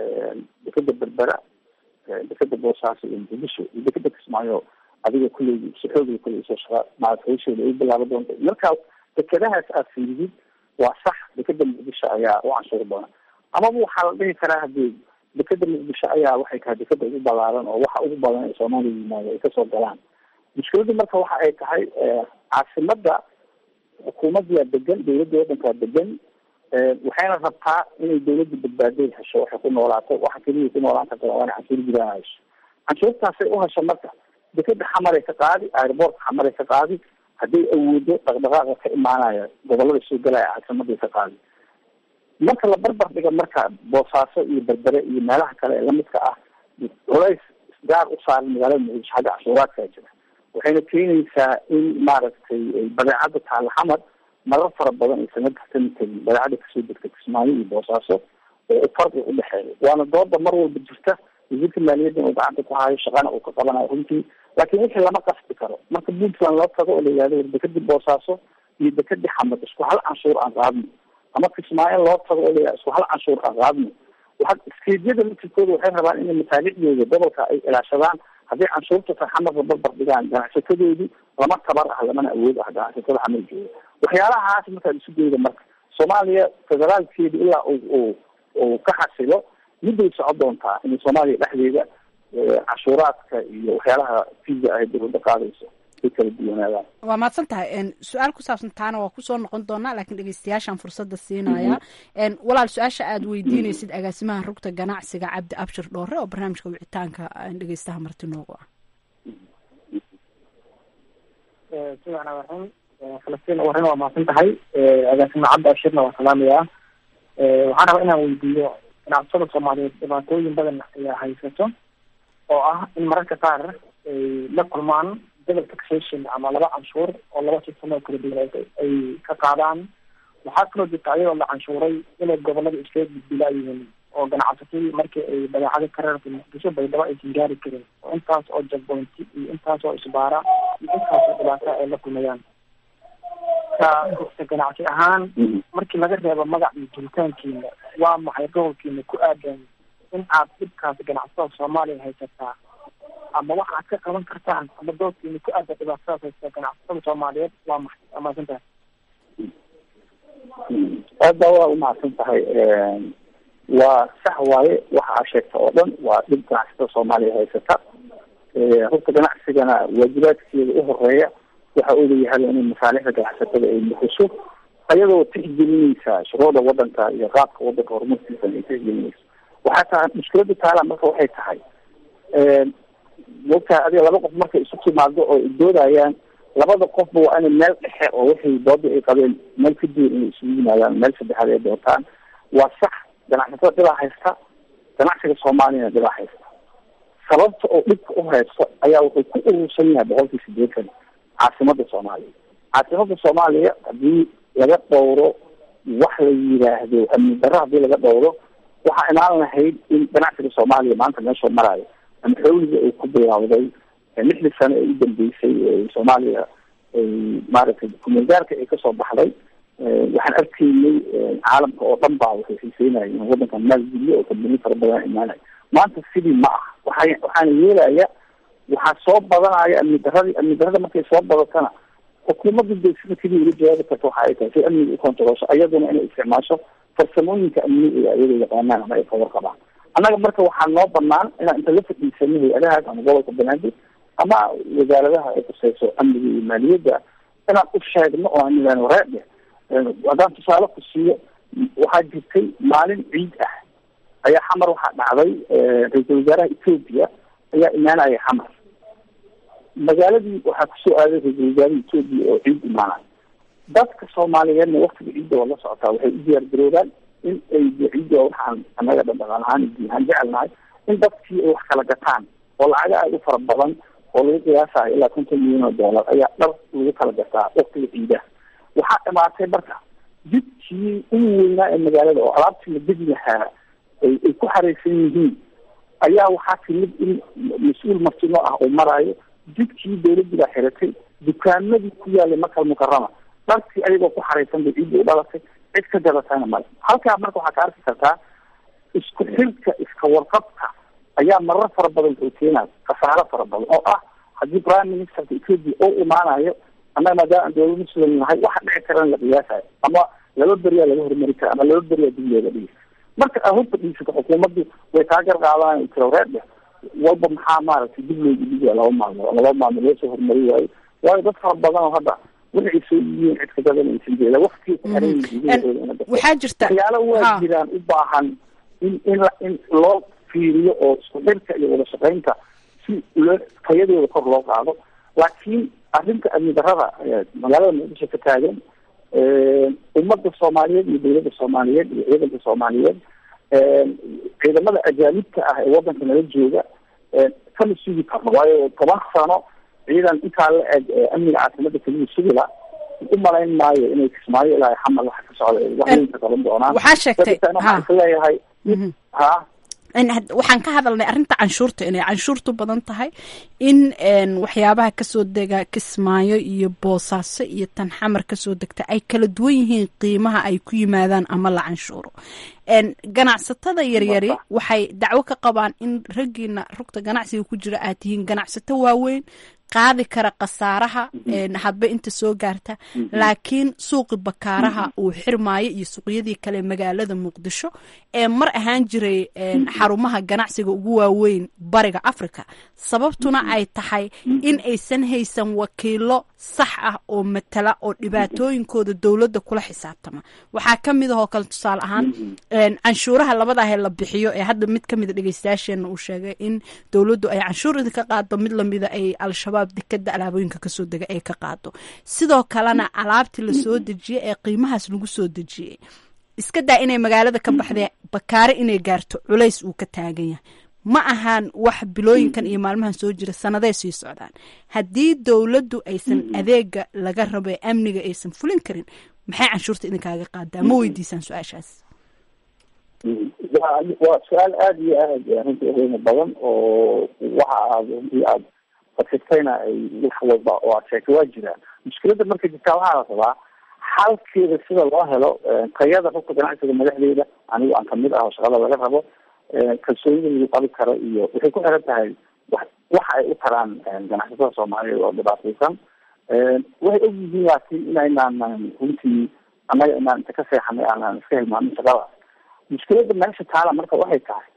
dekeda Berbera dekeda Boosaaso iyo Muqdisho dekeda Kismaayo adiga kulay si xoog leh kulay soo shaqa maadayshada ay bilaabo doonto. marka dekedahaas aad fiirid waa sax dekeda Muqdisho ayaa u canshuur badan ama waxaa la dhihi karaa hadii dekeda Muqdisho ayaa waxay tahay dekeda ugu ballaaran oo waxa ugu badan ee Soomaaliya yimaado ay kasoo galaan. mushkiladda marka waxa ay tahay caasimadda xukuumadda degan dawladda wadanka degan waxayna rabtaa inay dawladda badbaadin hesho waxay ku noolaato waxa kaliya ku noolaan karta waa canshuur gudaha hesho. canshuurtaasay u hesho marka dekeda xamaray ka qaadi airportka xamaray ka qaadi hadday awoodo dhaqdhaqaaqa ka imaanaya gobolada soo galaya caasimadda ka qaadi. marka la barbar dhiga marka Boosaaso iyo Berbere iyo meelaha kale ee lamidka ah culays gaar u saaran magaalada Muqdisho xagga canshuuraadka jira waxayna keenaysaa in maaragtay badeecada taal xamar marar fara badan ay sanad ka timid badeecada kasoo degtay Kismaayo iyo Boosaaso oo farqi u dhexeeya. waana dooda mar walba jirta wasiirka maaliyadda oo gacanta ku hayo shaqana uu ka qabanayo runtii laakiin wixii lama qasbi karo. marka Puntland loo tago oo la yidhahdo dekeda Boosaaso iyo dekeda xamar isku hal canshuur aan qaadno ama Kismaayo loo tago oo la yidhahdo isku hal canshuur aan qaadno waxaad iskeedyada midkooda waxay rabaan inay masaalicdooda gobolka ay ilaashadaan. haddii canshuurta xamarka barbar dhigaan ganacsatadoodii lama tabar ah lamana awood ah ganacsatada xamar jooga. waxyaalahaas markaad isu dayda marka Soomaaliya federaalkeeda ilaa uu uu ka xasilo miday socon doontaa in Soomaaliya dhexdeeda cashuuraadka iyo waxyaalaha fiisa ay dawladda qaadayso ay kala duwanaadaan. waa mahadsan tahay. su-aal ku saabsan taana waa kusoo noqon doonaa laakiin dhegeystayaashaan fursadda siinaya. walaal su-aasha aad weydiinaysid agaasimaha rugta ganacsiga cabdi abshir dhoore oo barnaamijka wicitaanka dhegeystaha marti noogu ah. sidan waxaan falastiin warin waa mahadsan tahay agaasima cabdi abshirna waa salaamayaa waxaan rabaa inaan weydiiyo ganacsatada soomaaliyeed dhibaatooyin badan ayaa haysato oo ah in mararka qaar ay la kulmaan double taxation ama laba canshuur oo laba sistamo kala duwan ay ka qaadaan. waxaa kaloo jirta ayadoo la canshuuray inay gobolada iskaga gudbilaayihiin oo ganacsatadii markii ay badeecado ka reertay muqdisho baydhabo aysan gaari karin oo intaas oo jagboynti iyo intaas oo isbaara iyo intaas oo dhibaata ay la kulmayaan. ka rugta ganacsi ahaan markii laga reebo magac iyo jiritaankiina waa maxay gobolkiina ku aadan in aad dhibkaas ganacsatada soomaaliya haysataa ama waxaad ka qaban kartaan ama doodkiina ku aadan dhibaatadaas haysataa ganacsatada soomaaliyeed waa maxay? waa mahadsan tahay. aada waa umahadsan tahay. waa sax waaye waxa aa sheegta oo dhan waa dhib ganacsatada soomaaliya haysata. rugta ganacsigana waajibaadkeeda u horeeya waxa uu leeyahay inay masaalixda ganacsatada ay bixiso ayadoo tixgelinaysa shuruucda wadanka iyo qaabka wadanka horumarkiisa ay tixgelinayso. waxaa tahay mushkilada taala marka waxay tahay mogtaa adiga laba qof markay isu timaado oo ay doodayaan labada qofba waa inay meel dhexe oo wixii dooda ay qabeen meel ka duwan inay isugu yimaadaan meel saddexaad ay doontaan. waa sax ganacsatada dhibaa haysta, ganacsiga soomaaliyana dhibaa haysta. sababta oo dhibka u haysto ayaa wuxuu ku urursan yahay boqolkii sideetan caasimada soomaaliya. caasimada soomaaliya haddii laga dhowro wax la yidhaahdo amni darro haddii laga dhowro waxaa imaan lahayd in ganacsiga soomaaliya maanta meeshoo maraayo ama xawliga ay ku bilaawday lixdii sano ee u dambeysay soomaaliya maaragtay kumeelgaarka ay kasoo baxday. waxaan arkaynay caalamka oo dhan baa waxay xiiseynaya in wadankan maalgeliyo oo kambani fara badan imaanaya. maanta sidii ma ah. waxa waxaana yeelaya waxaa soo badanaya amni daradii. amni darada markay soo badatana xukuumadda de sida sidii uga jawaabi karta waxa ay tahay si amniga u kontaroosho ayaduna inay isticmaasho farsamooyinka amniga ayagoo yaqaanaan ama ay ka warqabaan. annaga marka waxaa noo banaan inaan inta la fadhiisano hay-adahaas ama gobolka banaadir ama wasaaradaha ay kuseyso amniga iyo maaliyadda inaan u sheegno oo aan nidaan wareede haddaan tusaale ku siiyo waxaa jirtay maalin ciid ah ayaa xamar waxaa dhacday ra-iisul wasaaraha etoobiya ayaa imaanaya xamar. magaaladii waxaa kusoo aaday ra-iisul wasaaraha etoobiya oo ciid imaanaya. dadka soomaaliyeedna waktiga ciidda oo la socotaa waxay u diyaar garoobaan in ay ciidda waxaan annaga dhaqan ahaan diihaan jecelnahay in dadkii ay wax kala gataan oo lacaga aad u fara badan oo lagu qiyaasayo ilaa konton milyan oo dollar ayaa dhar lagu kala gataa waktiga ciidaha. waxaa dhamaatay marka jidkii ugu weynaa ee magaalada oo alaabtii la degi lahaa ay ay ku xareysan yihiin ayaa waxaa timid in mas-uul martino ah oo maraayo jidkii dawladii baa xiratay dukaamadii ku yaalay makal mukarama dharkii ayagoo ku xareysan bay ciidda u dhalatay cid ka gadatayna male. halkaa marka waxaa ka arki kartaa isku xirka iska warqabka ayaa marar fara badan wuxuu keenaya khasaaro fara badan oo ah haddii prime ministerka ethoopia oo imaanayo annaga maadaama aan dawlad muslim nahay waxa dhici karan la qiyaasayo ama laba beriyaa laga hormari kara ama laba beriyaa dib looga dhigi. marka aa horta dhiisato xukuumaddu way taageer qaadaan tiroreedhe walba maxaa maaragtay dib looga dhigiya laba maalmood laba maalmood loo soo hormari waayo waayo dad fara badan oo hadda waxay soo yihiin cid ka gadanaysan jeeda waqtiga ku xiran yihiin. waxaa jirta waxyaalo waa jiraan u baahan in in in loo fiiriyo oo isku xirka iyo wada shaqaynta si loo tayadooda kor loo qaado. laakiin arrinta amni darrada magaalada muqdisho ka taagan ummadda soomaaliyeed iyo dawladda soomaaliyeed iyo ciidanka soomaaliyeed ciidamada ajaanibka ah ee wadanka nala jooga kama sugi karno waayo toban sano ciidan intaa la eg amniga caasimada keliya sugila u malayn maayo inay kismaayo ilaa xamal waxa ka socda waxweynka qaban doonaan. waxaa sheegtay leeyahay ha waxaan ka hadalnay arrinta canshuurta inay canshuurtu badan tahay in waxyaabaha kasoo dega kismaayo iyo boosaaso iyo tan xamar kasoo degta ay kala duwan yihiin qiimaha ay ku yimaadaan ama la canshuuro. ganacsatada yaryari waxay dacwo ka qabaan in raggiina rugta ganacsiga ku jira aad tihiin ganacsato waaweyn qaadi kara khasaaraha hadba inta soo gaarta laakiin suuqi bakaaraha uu xirmaayo iyo suuqyadii kale magaalada muqdisho ee mar ahaan jiray xarumaha ganacsiga ugu waaweyn bariga africa sababtuna ay tahay in aysan haysan wakiilo sax ah oo matala oo dhibaatooyinkooda dowladda kula xisaabtama. waxaa kamid ahoo kale tusaale ahaan canshuuraha labadaahee la bixiyo ee hadda mid kamida dhegeystayaasheena uu sheegay in dowladdu ay canshuur idinka qaado mid lamida ay al-shabaab yaabaa dekada alaabooyinka kasoo dega ay ka qaado. sidoo kalena alaabtii lasoo dejiyey ee qiimahaas lagu soo dejiyey iska daa inay magaalada ka baxdee bakaare inay gaarto culays uu ka taagan yahay. ma ahaan wax bilooyinkan iyo maalmahan soo jira sanaday sii socdaan. haddii dowladdu aysan adeega laga rabo ee amniga aysan fulin karin maxay canshuurta idinkaaga qaadaa? ma weydiisaan su-aashaas? waa su-aal aada iyo aada runtii qiimo badan oo waxa aad runtii aada fasirtayna ay wax walba oo aad sheegtay waa jiraan. mushkiladda marka jirtaa waxaa la rabaa xalkeeda sida loo helo tayada rugta ganacsiga madaxdeeda anigu aan kamid ah oo shaqada laga rabo kalsoonida lagu qabi karo iyo waxay ku xiran tahay waxa ay u taraan ganacsatada soomaaliyeed oo dhibaataysan. waxay ogyihiin laakiin inaynaan runtii annaga inaan inta ka seexanay aanaan iska hilmaamin shaqada. mushkiladda meesha taala marka waxay tahay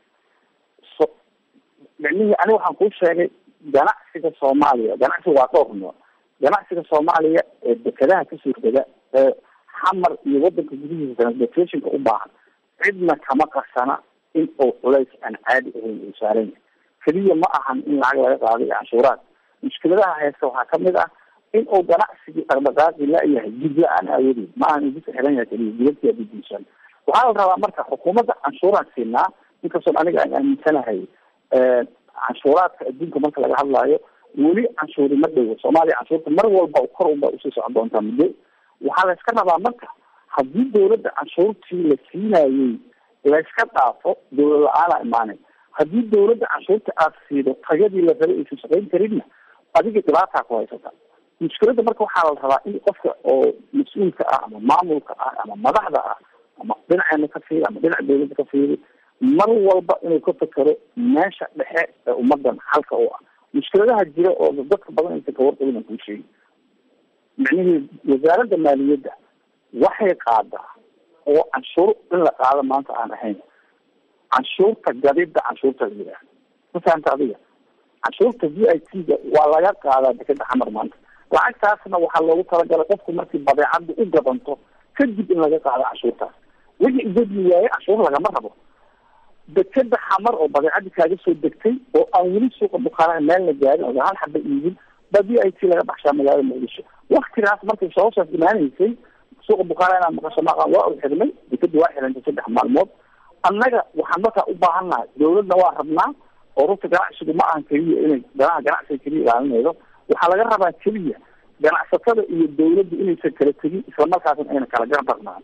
so micnihii aniga waxaan kuu sheegay ganacsiga soomaaliya ganacsiga waa dhowr nooc. ganacsiga soomaaliya ee dekadaha kasoo dega ee xamar iyo wadanka gudihiisa transportationka u baahan cidna kama qarsana in uu culays aan caadi ahayn uu saaran yahay. keliya ma ahan in lacag laga qaado iyo canshuuraad. mushkiladaha haysta waxaa kamid ah in uu ganacsigii dhaqdhaqaaqi la-yahay jid la-aan aawadeed ma ahan idinka xiran yahay keliya jidadkia didiisan. waxaa la rabaa marka xukuumadda canshuuraan siinaa inkastoo aniga aan aaminsanahay canshuuraadka adduunka marka laga hadlaayo weli canshuuri ma dhowo. soomaaliya canshuurta mar walba kor unba usii socon doontaa muddo. waxaa la iska rabaa marka haddii dawladda canshuurtii la siinayey layska dhaafo dawlad la-aana imaanay. haddii dawladda canshuurta aad siido tayadii la rabay aysan shaqayn karinna adiga dhibaataa ku haysata. mushkiladda marka waxaa la rabaa in qofka oo mas-uulka ah ama maamulka ah ama madaxda ah ama dhinaceena ka fiiri ama dhinaca dawladda ka fiiri mar walba inuu ka fekero meesha dhexe ee ummadan xalka u ah. mushkiladaha jira oo dadka badan aysan ka warqabin kuu sheegi micnihii wasaaradda maaliyadda waxay qaadaa oo canshuur in la qaado maanta aan ahayn canshuurta gadida canshuurta la yidhaah. ma fahamta adiga canshuurta v i t ga waa laga qaadaa dekeda xamar maanta. lacagtaasna waxaa loogu talagalay qofku markii badeecadda u gadanto kadib in laga qaado canshuurtaas. wixii idadli waaye canshuur lagama rabo. dekeda xamar oo badeecadii kaaga soo degtay oo aan weli suuqa bukaanaha meel la gaarin oo hal xaba iibin ba v i t laga baxshaa magaalada muqdisho. waktigaas markay sababsaas imaanaysay suuqa bukaana inaan maqasho maqan waa u xirmay dekeda waa xirantay saddex maalmood. annaga waxaan markaa u baahannahay dawladna waa rabnaa oo rugta ganacsigu ma ahan keliya inay danaha ganacsiga keliya ilaalinaydo. waxaa laga rabaa keliya ganacsatada iyo dawladda inaysan kala tegin islamarkaasna ayna kala gardarnaan.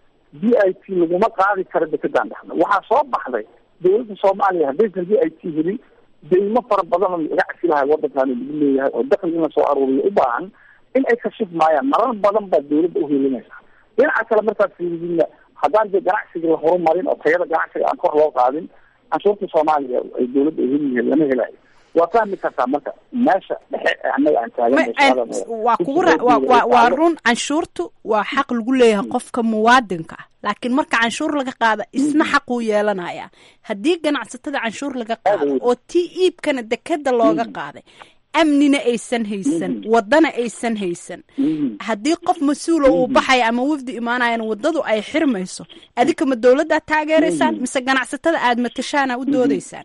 v i t laguma qaadi karo dekedaan dhexna. waxaa soo baxday dawladda soomaaliya haddaysan v i t helin deymo fara badan oo laga casi lahay wadankaani lagu leeyahay oo dakli in lasoo aruuriyo u baahan in ay kashif maayaan. marar badan baa dawladda uhelinaysa. dhinaca kale markaas fiiridina haddaan dee ganacsiga la horumarin oo tayada ganacsiga aan kor loo qaadin canshuurta soomaaliya ay dawladda ay heliyihiin lama helayo. waa fahmi kartaa marka meesha dhexe annaga aan taagan waa kugu waa run canshuurtu waa xaq lagu leeyahay qofka muwaadinka ah laakiin marka canshuur laga qaada isna xaquu yeelanaya. haddii ganacsatada canshuur laga qaado oo tii iibkana dekeda looga qaaday amnina aysan haysan wadana aysan haysan haddii qof mas-uula uu baxaya ama wafdi imaanayana wadadu ay xirmayso adika ma dawladdaa taageeraysaan mise ganacsatada aad matashaana u doodaysaan?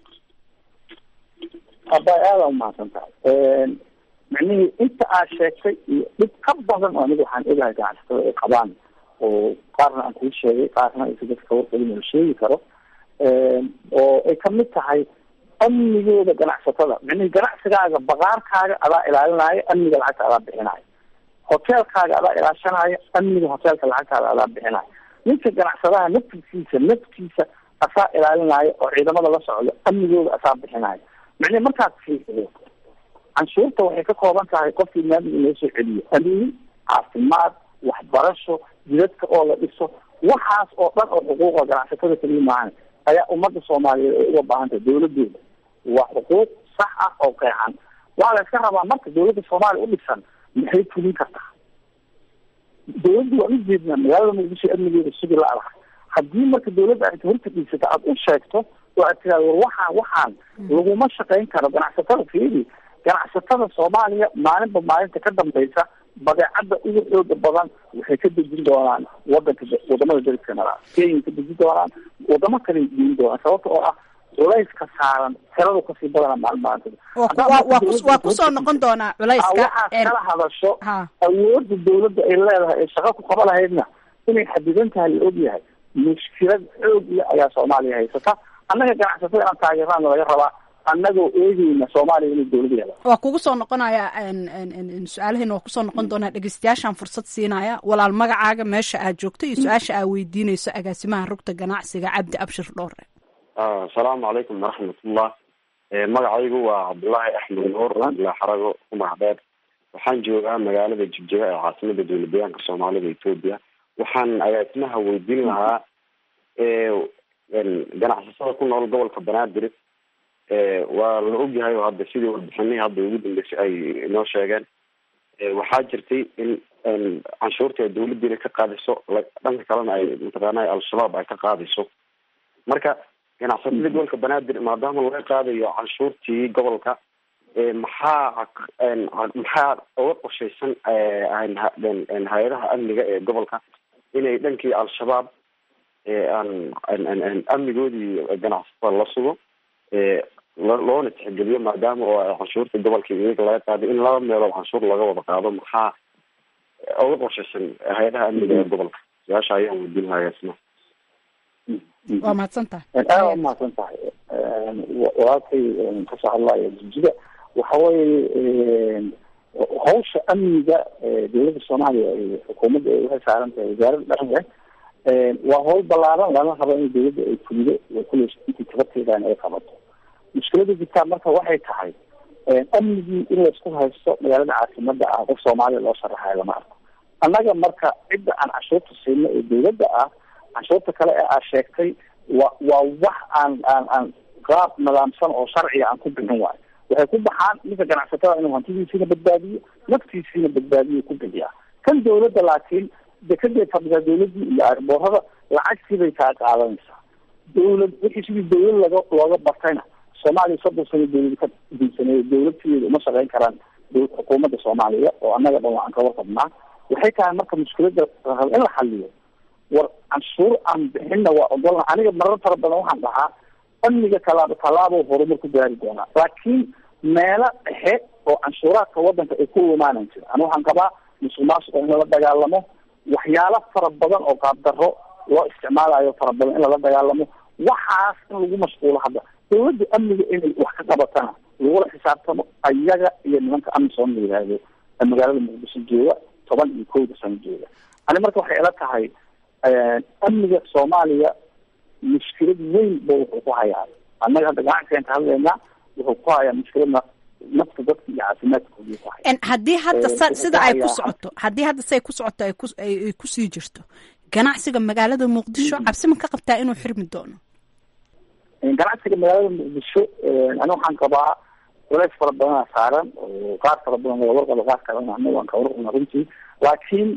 aba aada umahadsan tahay. micnihii inta aad sheegtay iyo dhib ka badan oo aniga waxaan ogahay ganacsatada ay qabaan oo qaarna aan kuu sheegay qaarna aysa dadka kawarqabin oo sheegi karo oo ay kamid tahay amnigooda ganacsatada. micnihii ganacsigaaga baqaarkaaga adaa ilaalinaayo amniga lacagta adaa bixinaayo. hoteelkaaga adaa ilaashanaayo amniga hoteelka lacagtaada adaa bixinaayo. ninka ganacsadaha naftiisa naftiisa asaa ilaalinaayo oo ciidamada la socdo amnigooda asaa bixinaayo. micnihi markaad fiirido canshuurta waxay ka kooban tahay qofkii maamul in loo soo celiyo amni caafimaad waxbarasho jidadka oo la dhiso waxaas oo dhan oo xuquuqa ganacsatada keliya maahan ayaa ummadda soomaaliyeed ay uga baahan tahay dawladooda. waa xuquuq sax ah oo qeexan. waxaa la iska rabaa marka dawladda soomaaliya u dhisan maxay fulin kartaa. dawladdu waa ujeednaa magaalada muqdisho amnigeeda sidii la adahay. haddii marka dawladda inta horta dhiisata aada u sheegto oo aad tiraado war waxaan waxaan laguma shaqayn karo ganacsatada fiiri ganacsatada soomaaliya maalinba maalinta ka dambaysa badeecadda ugu xooga badan waxay ka dejin doonaan wadanka wadamada dariska nala kenya ka dejin doonaan wadamo kale geyin doonaan sababta oo ah culayska saaran tiradu kasii badana maalmaanta waa kusoo noqon doonaa culayska waxaa kala hadasho awoodda dawladda ay leedahay ee shaqo ku qaba lahaydna inay xadidan tahay la ogyahay mushkilad xoog iyo ayaa soomaaliya haysata annaga ganacsatada inaan taageerana laga rabaa annagoo eegeyna soomaaliya inay dawlada yeela waa kugu soo noqonaya su-aalaheena waa kusoo noqon doonaa dhegeystayaashaan fursad siinaya walaal magacaaga meesha aad joogto iyo su-aasha aad weydiinayso agaasimaha rugta ganacsiga cabdi abshir dhoore asalaamu calaykum waraxmatullah magacaygu waa cabdullaahi axmed nuur la xarago umax dheer waxaan joogaa magaalada jigjiga ee caasimada dowlad deegaanka soomaalida etoobiya waxaan agaasimaha weydiin lahaa ganacsatada ku nool gobolka banaadir waa la ogyahay oo hadda sidii warbixinihii hadda ugu dambeysay ay inoo sheegeen waxaa jirtay in canshuurta ay dawladdiina ka qaadayso dhanka kalena ay mataqaana al-shabaab ay ka qaadayso marka ganacsatada gobolka banaadir maadaama laga qaadayo canshuurtii gobolka maxaa maxaa uga qorshaysan hay-adaha amniga ee gobolka inay dhankii al-shabaab aan amnigoodii ganacsatada la sugo loona tixgeliyo maadaama oo canshuurta gobolka iyaga laga qaaday in laba meelood canshuur laga wada qaado maxaa uga qorshaysan hay-adaha amniga ee gobolka su-aasha ayaan weydiin lahaa agaasima waa mahadsan tahay aada waa mahadsan tahay walaalkay kasoo hadlaayo jijida waxa weeye hawsha amniga dawladda soomaaliya iyo xukuumadda ay waxay saaran tahay wasaaradda dhaqanka waa hawl balaaran lana rabo in dawladda ay fulido kulle intii tabarteedaan ay qabato mushkilada jirtaa marka waxay tahay amnigii in laisku haysto magaalada caasimada ah qof soomaaliya loo sharaxayo lama arko annaga marka cidda aan canshuurta siino ee dawladda ah canshuurta kale ee aad sheegtay wa waa wax aan aan aan qaab nidaamsan oo sharciga aan ku bixin waayo waxay ku baxaan ninka ganacsatada inuu hantidiisiina badbaadiyo naftiisiina badbaadiyo ku bixiyaa kan dawladda laakiin dekadee fadhidaa dawladdii iyo aarboorada lacagtii bay kaa qaadanaysaa dawlad wixii sidii dawlad laga looga bartayna soomaaliya soddon sano dawlad ka diinsaneeyo dawladteeda uma shaqeyn karaan xukuumadda soomaaliya oo annaga dhan waan ka warqabnaa waxay tahay marka mushkilada in la xaliyo war canshuur aan bixinna waa ogolna aniga marar fara badan waxaan dhahaa amniga tallaabo tallaabo horumar ku gaari doonaa laakiin meelo dhexe oo canshuuraadka waddanka ay ku imaanan jira ana waxaan qabaa musuqmaasuqa in lala dagaalamo waxyaalo fara badan oo qaabdarro loo isticmaalayo fara badan in lala dagaalamo waxaas in lagu mashquulo hadda dawladda amniga inay wax ka qabatana lagula xisaabtamo ayaga iyo nimanka amisom la yidhaahdo ee magaalada muqdisho jooga toban iyo kowda sano jooga ani marka waxay ila tahay amniga soomaaliya mushkilad weyn ba wuxuu ku hayaa annaga hadda ganacsigan ka hadlaynaa wuxuu ku hayaa mushkilada nafta dadka iyo caafimaadkooda ku haya haddii hadda sida ay ku socoto haddii hadda siay ku socoto ay ku ay kusii jirto ganacsiga magaalada muqdisho cabsi ma ka qabtaa inuu xirmi doono ganacsiga magaalada muqdisho ani waxaan qabaa culays fara badanaa saaran oo qaar fara badan laga warqabo qaar kalena anaga waan ka warqabna runtii laakiin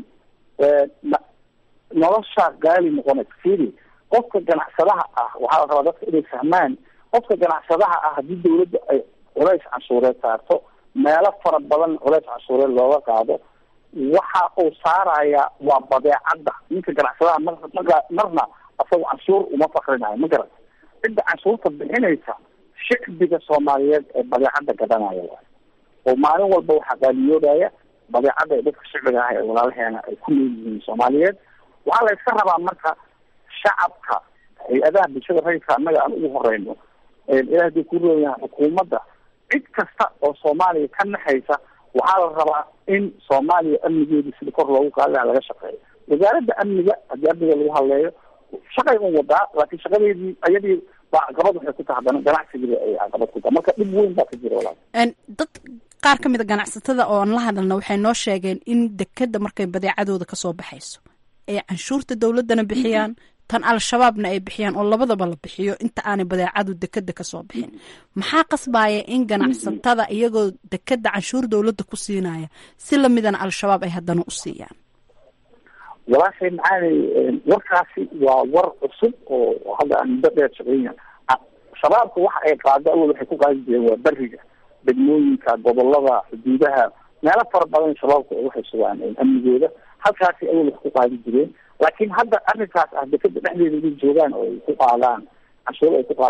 nolosha gaali noqonaysa firi qofka ganacsadaha ah waxaa la rabaa dadka inay fahmaan qofka ganacsadaha ah haddii dawladda ay culays canshuureed saarto meelo fara badan culays canshuureed looga qaado waxa uu saaraya waa badeecadda ninka ganacsadaha mar marna asagoo canshuur uma fakrinayo ma garata cidda canshuurta bixinaysa shicbiga soomaaliyeed ee badeecadda gadanaya waay oo maalin walba waxaa qaaliyoodaya badeecadda ee dadka shicbiga ah ee walaalaheena ay ku nool yihiin soomaaliyeed waxaa la iska rabaa marka shacabka hay-adaha bulshada rayidka annaga aan ugu horeyno ilaa hadii ku rooyaha xukuumadda cid kasta oo soomaaliya ka naxaysa waxaa la rabaa in soomaaliya amnigeedii sida kor loogu qaadaya laga shaqeeyo wasaaradda amniga haddii amniga lagu hadleeyo shaqay un wadaa laakiin shaqadeedii ayadii baa caqabad waxay ku tahay haddana ganacsigiiba ay caqabad ku tahay marka dhib weyn baa ka jira walaal dad qaar ka mid a ganacsatada oo aan la hadalna waxay noo sheegeen in dekeda markay badeecadooda kasoo baxayso ay canshuurta dawladdana bixiyaan tan al-shabaabna ay bixiyaan oo labadaba la bixiyo inta aanay badeecadu dekeda kasoo bixin maxaa qasbaya in ganacsatada iyagoo dekeda canshuur dawladda ku siinaya si lamidana al-shabaab ay haddana u siiyaan walaashay macaanay warkaasi waa war cusub oo hadda aan muddo dheer shaqeynaya shabaabka waxa ay qaado awal waxay ku qaadi jireen waa beriga degmooyinka gobolada xuduudaha meelo fara badan shabaabka waxay sugaan amnigooda halkaasi awal wax ku qaadi jireen laakiin hadda arrinkaas ah dekeda dhexdeeda inay joogaan oo ay ku qaadaan canshuur ay ku qaadaan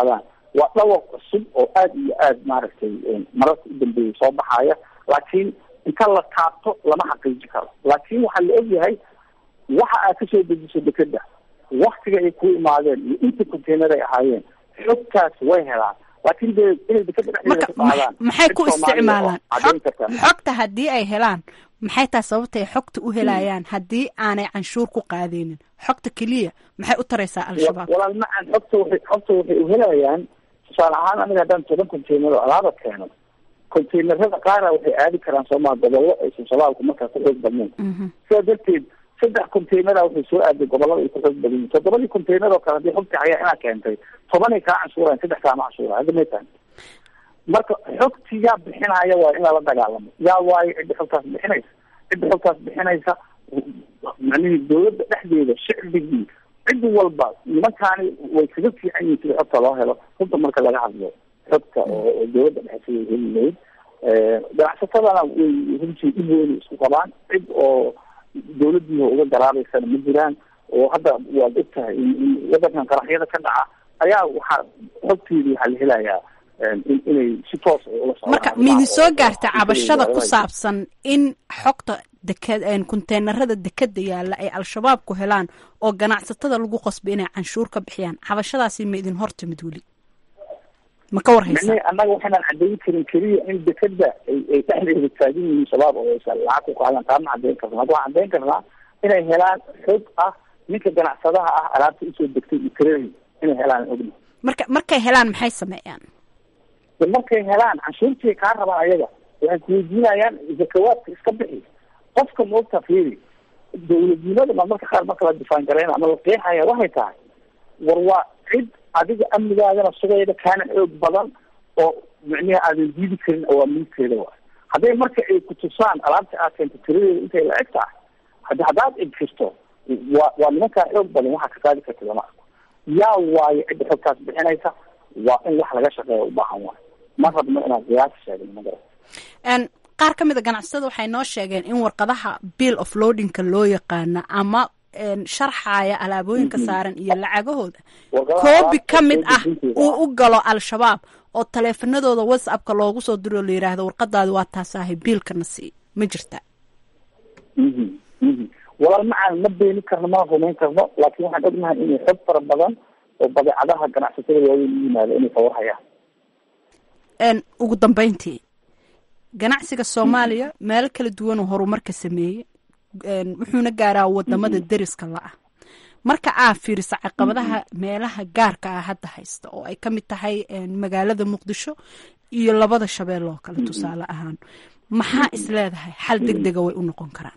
waa dhawaq cusub oo aada iyo aada maaragtay mararka u dambeeyay soo baxaya laakiin inta la taabto lama xaqiiji karo laakiin waxaa la ogyahay waxa aad kasoo dejiso dekeda waktiga ay ku imaadeen iyo inta container ay ahaayeen xogtaas way helaan laakiin de inay dekeda dhexdeeda ku qaadaan maxay ku isticmaalaan xogta haddii ay helaan maxay taa sababtay xogta u helayaan haddii aanay canshuur ku qaadeynin xogta keliya maxay u taraysaa al-shabaab walaal macan xogta waxay xogta waxay u helayaan tusaale ahaan aniga haddaan toban container oo alaaba keeno containerada qaara waxay aadi karaan soomaa gobollo aysan shabaabku markaa ku xoog badnayn sidaa darteed saddex containera waxay soo aaday gobollada ay ku xoog badan yihin toddobadii container oo kale haddii xogta hayaa inaa keentay tobanay kaa canshuurayan saddex kaama canshuura hadda maytaan marka xogti yaa bixinaya waa in lala dagaalamo yaa waayo cidda xogtaas bixinaysa cidda xogtaas bixinaysa macnihii dawladda dhexdeeda shicbigii cid walba nimankaani way kaga fiican yihin sida xogta loo helo runta marka laga hadlo xogta oo dawladda dhexeysa way heli lahayd ganacsatadana way runtii dhib weyna isku qabaan cid oo dawladdiiha uga garaabaysana ma jiraan oo hadda waad og tahay in wadankan qaraxyada ka dhaca ayaa waxaa xogteedii waxaa la helayaa inay si toos ula socdaan marka midi soo gaarta cabashada ku saabsan in xogta deked containerada dekeda yaalla ay al-shabaab ku helaan oo ganacsatada lagu qasbay inay canshuur ka bixiyaan cabashadaasi ma idin hor timid weli ma ka warhaysa annaga waxaanaan caddayn karin keliya in dekeda ay ay dhexdeeda taagan yihiin shabaab oo aysan lacag ku qaadan taama caddayn karna hadda waxaan caddayn karnaa inay helaan xog ah ninka ganacsadaha ah alaabta usoo degtay iyo tiradii inay helaan ogna marka markay helaan maxay sameeyaan markay helaan canshuurtii kaa rabaan ayaga waxay kuweydiinayaan zakawaadka iska bixi qofka moogta fiiri dawladnimada ma marka qaar marka la difaan gareyna ama la qeexaya waxay tahay war waa cid adiga amnigaagana sugayda kaana xoog badan oo micniha aadan diidi karin awaamiirteeda waa hadday marka ay ku tusaan alaabta aad keento tiradeeda intay la eg tahay hadi haddaad egkirto waa waa nimankaa xoog badan waxaa ka qaadi karta lama arko yaa waayo cidda xogtaas bixinaysa waa in wax laga shaqeeya u baahan waayo ma rabno inaan qiyaas sheegin magara qaar ka mid a ganacsatada waxay noo sheegeen in warqadaha bill of loadingka loo yaqaana ama sharxaya alaabooyinka saaran iyo lacagahooda koobi ka mid ah uu u galo al-shabaab oo taleefanadooda whatsappka loogu soo diro la yidhaahdo warqadaadi waa taasaahay biilkana sii ma jirta walaal macaan ma beeni karno ma rumayn karno laakiin waxaan ognahay inay xog fara badan oo badeecadaha ganacsatada waaweyn u yimaado inay ka warhayaan ugu dambeyntii ganacsiga soomaaliya meelo kala duwan oo horumarka sameeyey wuxuuna gaaraa wadamada deriska la-ah marka aa fiiriso caqabadaha meelaha gaarka ah hadda haysta oo ay ka mid tahay magaalada muqdisho iyo labada shabeelle oo kale tusaale ahaan maxaa is leedahay xal deg dega way u noqon karaan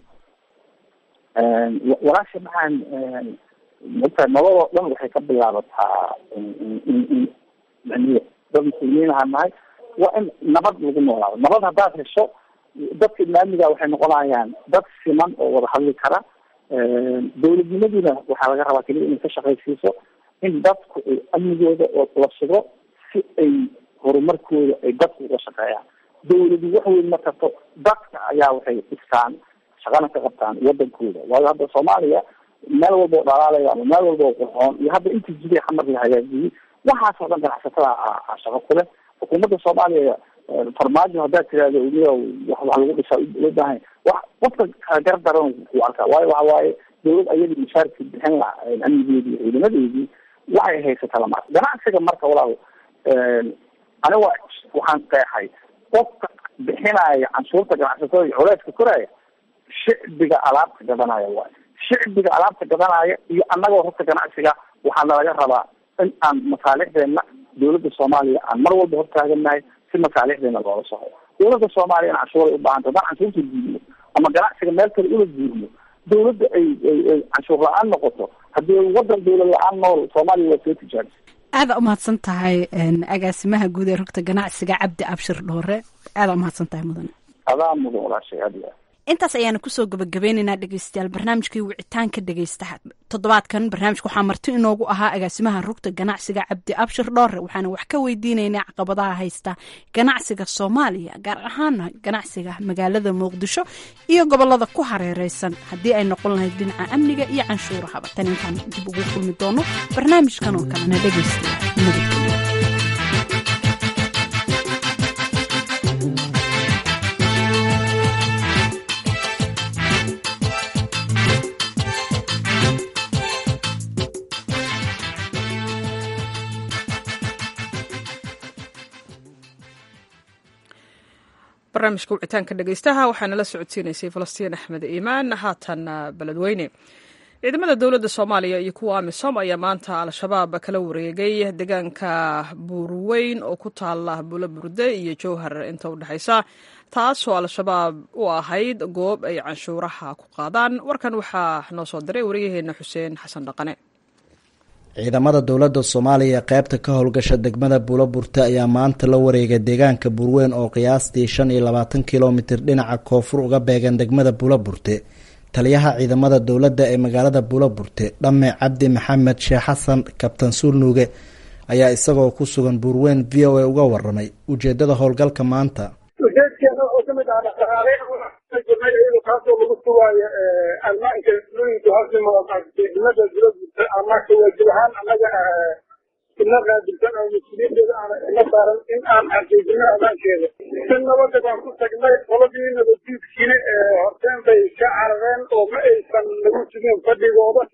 walaasha maxaan mata nabadoo dhan waxay ka bilaabataa in maniya dad muslimiinaha nahay waa in nabad lagu noolaado nabad haddaad hesho dadka islaamiga waxay noqonayaan dad siman oo wada hadli kara dawladnimadiina waxaa laga rabaa keliya inay ka shaqaysiiso in dadku ay amnigooda oo la sugo si ay horumarkooda ay dadku uga shaqeeyaan dawladu wax weyn ma karto dadka ayaa waxay dhistaan shaqana ka qabtaan wadankooda waayo hadda soomaaliya meel walba oo dhalaalaya ama meel walba oo qurxoon iyo hadda intii jiday xamar la hagaajiyey waxaasoo dhan ganacsatada shaqo ku leh xukuumadda soomaaliya farmaajo haddaad tirahdo wax wax lagu dhisaa loo baahan wax qofka kala gar daran ku arkaa waayo waxa waaye dawlad ayadii mushaarkii bixin laha amnigeedii ciidamadeedii waxay haysata lama ganacsiga marka walaal aniga waxaan qeexay qofka bixinaya canshuurta ganacsatada iyo culeyska koraya shicbiga alaabta gadanaya waayo shicbiga alaabta gadanaya iyo annagoo horta ganacsiga waxaa nalaga rabaa in aan masaalixdeena dawladda soomaaliya aan mar walba hortaaganahay si masaalixdeena loola soco dawladda soomaaliya in canshuuray u baahanta haddaan canshuurta diidno ama ganacsiga meel kale ula diidno dawladda ay ay canshuur la-aan noqoto haddii wadan dawlad la-aan nool soomaaliya waa soo tijaabisa aada umahadsan tahay agaasimaha guud ee rugta ganacsiga cabdi abshir dhoore aada umahadsan tahay mudane adaa mudan walaashay aad iyo aad intaas ayaana kusoo gabagabeynaynaa dhegeystayaal barnaamijkii wicitaanka dhegeystaha toddobaadkan barnaamijka waxaa marti inoogu ahaa agaasimaha rugta ganacsiga cabdi abshir dhoore waxaana wax ka weydiinaynaa caqabadaha haysta ganacsiga soomaaliya gaar ahaana ganacsiga magaalada muqdisho iyo gobolada ku hareereysan haddii ay noqon lahayd dhinaca amniga iyo canshuurahaba tan intaan dib ugu kulmi doono barnaamijkan oo kalena dhegeystayaal nabadgelyo barnaamijka wicitaanka dhegeystaha waxaana la socodsiinaysay falastiin axmed iimaan haatan beledweyne. ciidamada dowladda soomaaliya iyo kuwa amisom ayaa maanta al-shabaab kala wareegay deegaanka buurweyn oo ku taala bulaburde iyo jowhar inta u dhexaysa, taasoo al-shabaab u ahayd goob ay canshuuraha ku qaadaan. warkan waxaa noo soo diray wariyaheena xuseen xasan dhaqane. ciidamada dowladda soomaaliya ee qaybta ka howlgasha degmada buulaburte ayaa maanta la wareegay deegaanka buurweyn oo qiyaastii shan iyo labaatan kilomitir dhinaca koonfur uga beegan degmada buulaburte. taliyaha ciidamada dowladda ee magaalada buulaburte dhamme cabdi maxamed sheekh xasan kabtan suulnuuge ayaa isagoo ku sugan buurweyn v o a uga waramay ujeedada howlgalka maanta. ujeedkeena oo kamid ah kaasoo lagu sugaayo almaanka looyinka hoosdegmada buulaburte amaaka waajib ahaan annaga ina qaabilsan oo mas-uuliyadeeda aan ina saaran in aan xaqiijino amaankeeda. si nabada baan ku tagnay qoladii nabaddiidkiina horteen bay ka carareen oo ma aysan nagu sugin fadhigooda,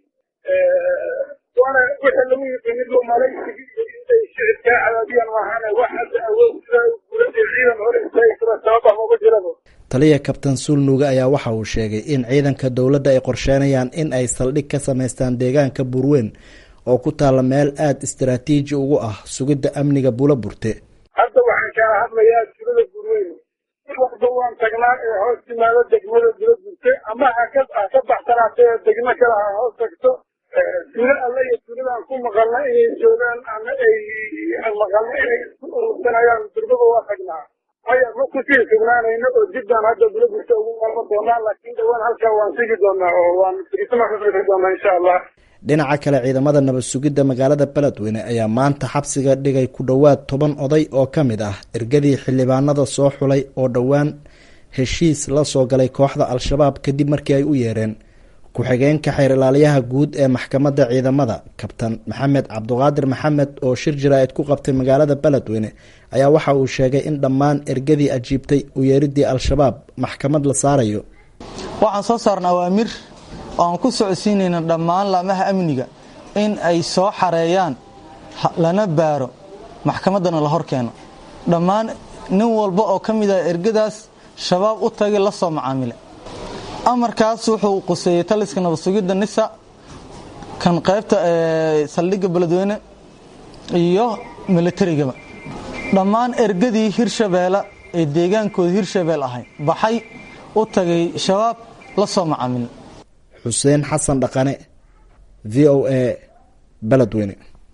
waana wixii lagu yiqiinid malaysigii iyo intay shicibkaa cadaadiyaan maahane wax hadda awood sida dowladda ciidan hore istaagi karo sababa maba jiraba. taliya kabtan suulnuuge ayaa waxa uu sheegay in ciidanka dowladda ay qorsheenayaan in ay saldhig ka samaystaan deegaanka buurweyn oo ku taalla meel aada istaraatiiji ugu ah sugidda amniga buulaburte. hadda waxaan kaala hadlayaa tulada buurweyn waxba waan tagnaa ee hoos timaado degmada buulaburte ama haka ka baxsanaatee degmo kale ha hoos tagto. tuulo alle iyo tuuladaan ku maqalna inay joogaan ama ay maqalna inay isku urursanayaan durbaba waa tagnaa. maya ma kusii sugnaanayno oo jibbaan hadda buulaburte ugu qalma doonaa, laakiin dhawaan halkaa waan sigi doonaa oo waan firisama ka fikri doonaa insha allah. dhinaca kale ciidamada nabad sugidda magaalada beledweyne ayaa maanta xabsiga dhigay ku dhowaad toban oday oo ka mid ah ergadii xildhibaanada soo xulay oo dhowaan heshiis la soo galay kooxda al-shabaab kadib markii ay u yeereen ku-xigeenka xeer ilaaliyaha guud ee maxkamadda ciidamada kabtan maxamed cabduqaadir maxamed oo shir jaraa'id ku qabtay magaalada beledweyne ayaa waxa uu sheegay in dhammaan ergadii ajiibtay u yeeridii al-shabaab maxkamad la saarayo. waxaan soo saarnaa awaamir oo aan ku socodsiinayna dhammaan laamaha amniga in ay soo xareeyaan lana baaro maxkamaddana la hor keeno dhammaan nin walba oo ka mid ah ergadaas shabaab u tagay la soo macaamile. amarkaas wuxuu quseeyey taliska nabad sugidda nisa kan qaybta saldhigga beledweyne iyo militarigaba. dhammaan ergadii hirshabeelle ee deegaankooda hirshabeel ahay baxay u tagay shabaab la soo macaamile. xuseen xasan dhaqane v o a beledweyne.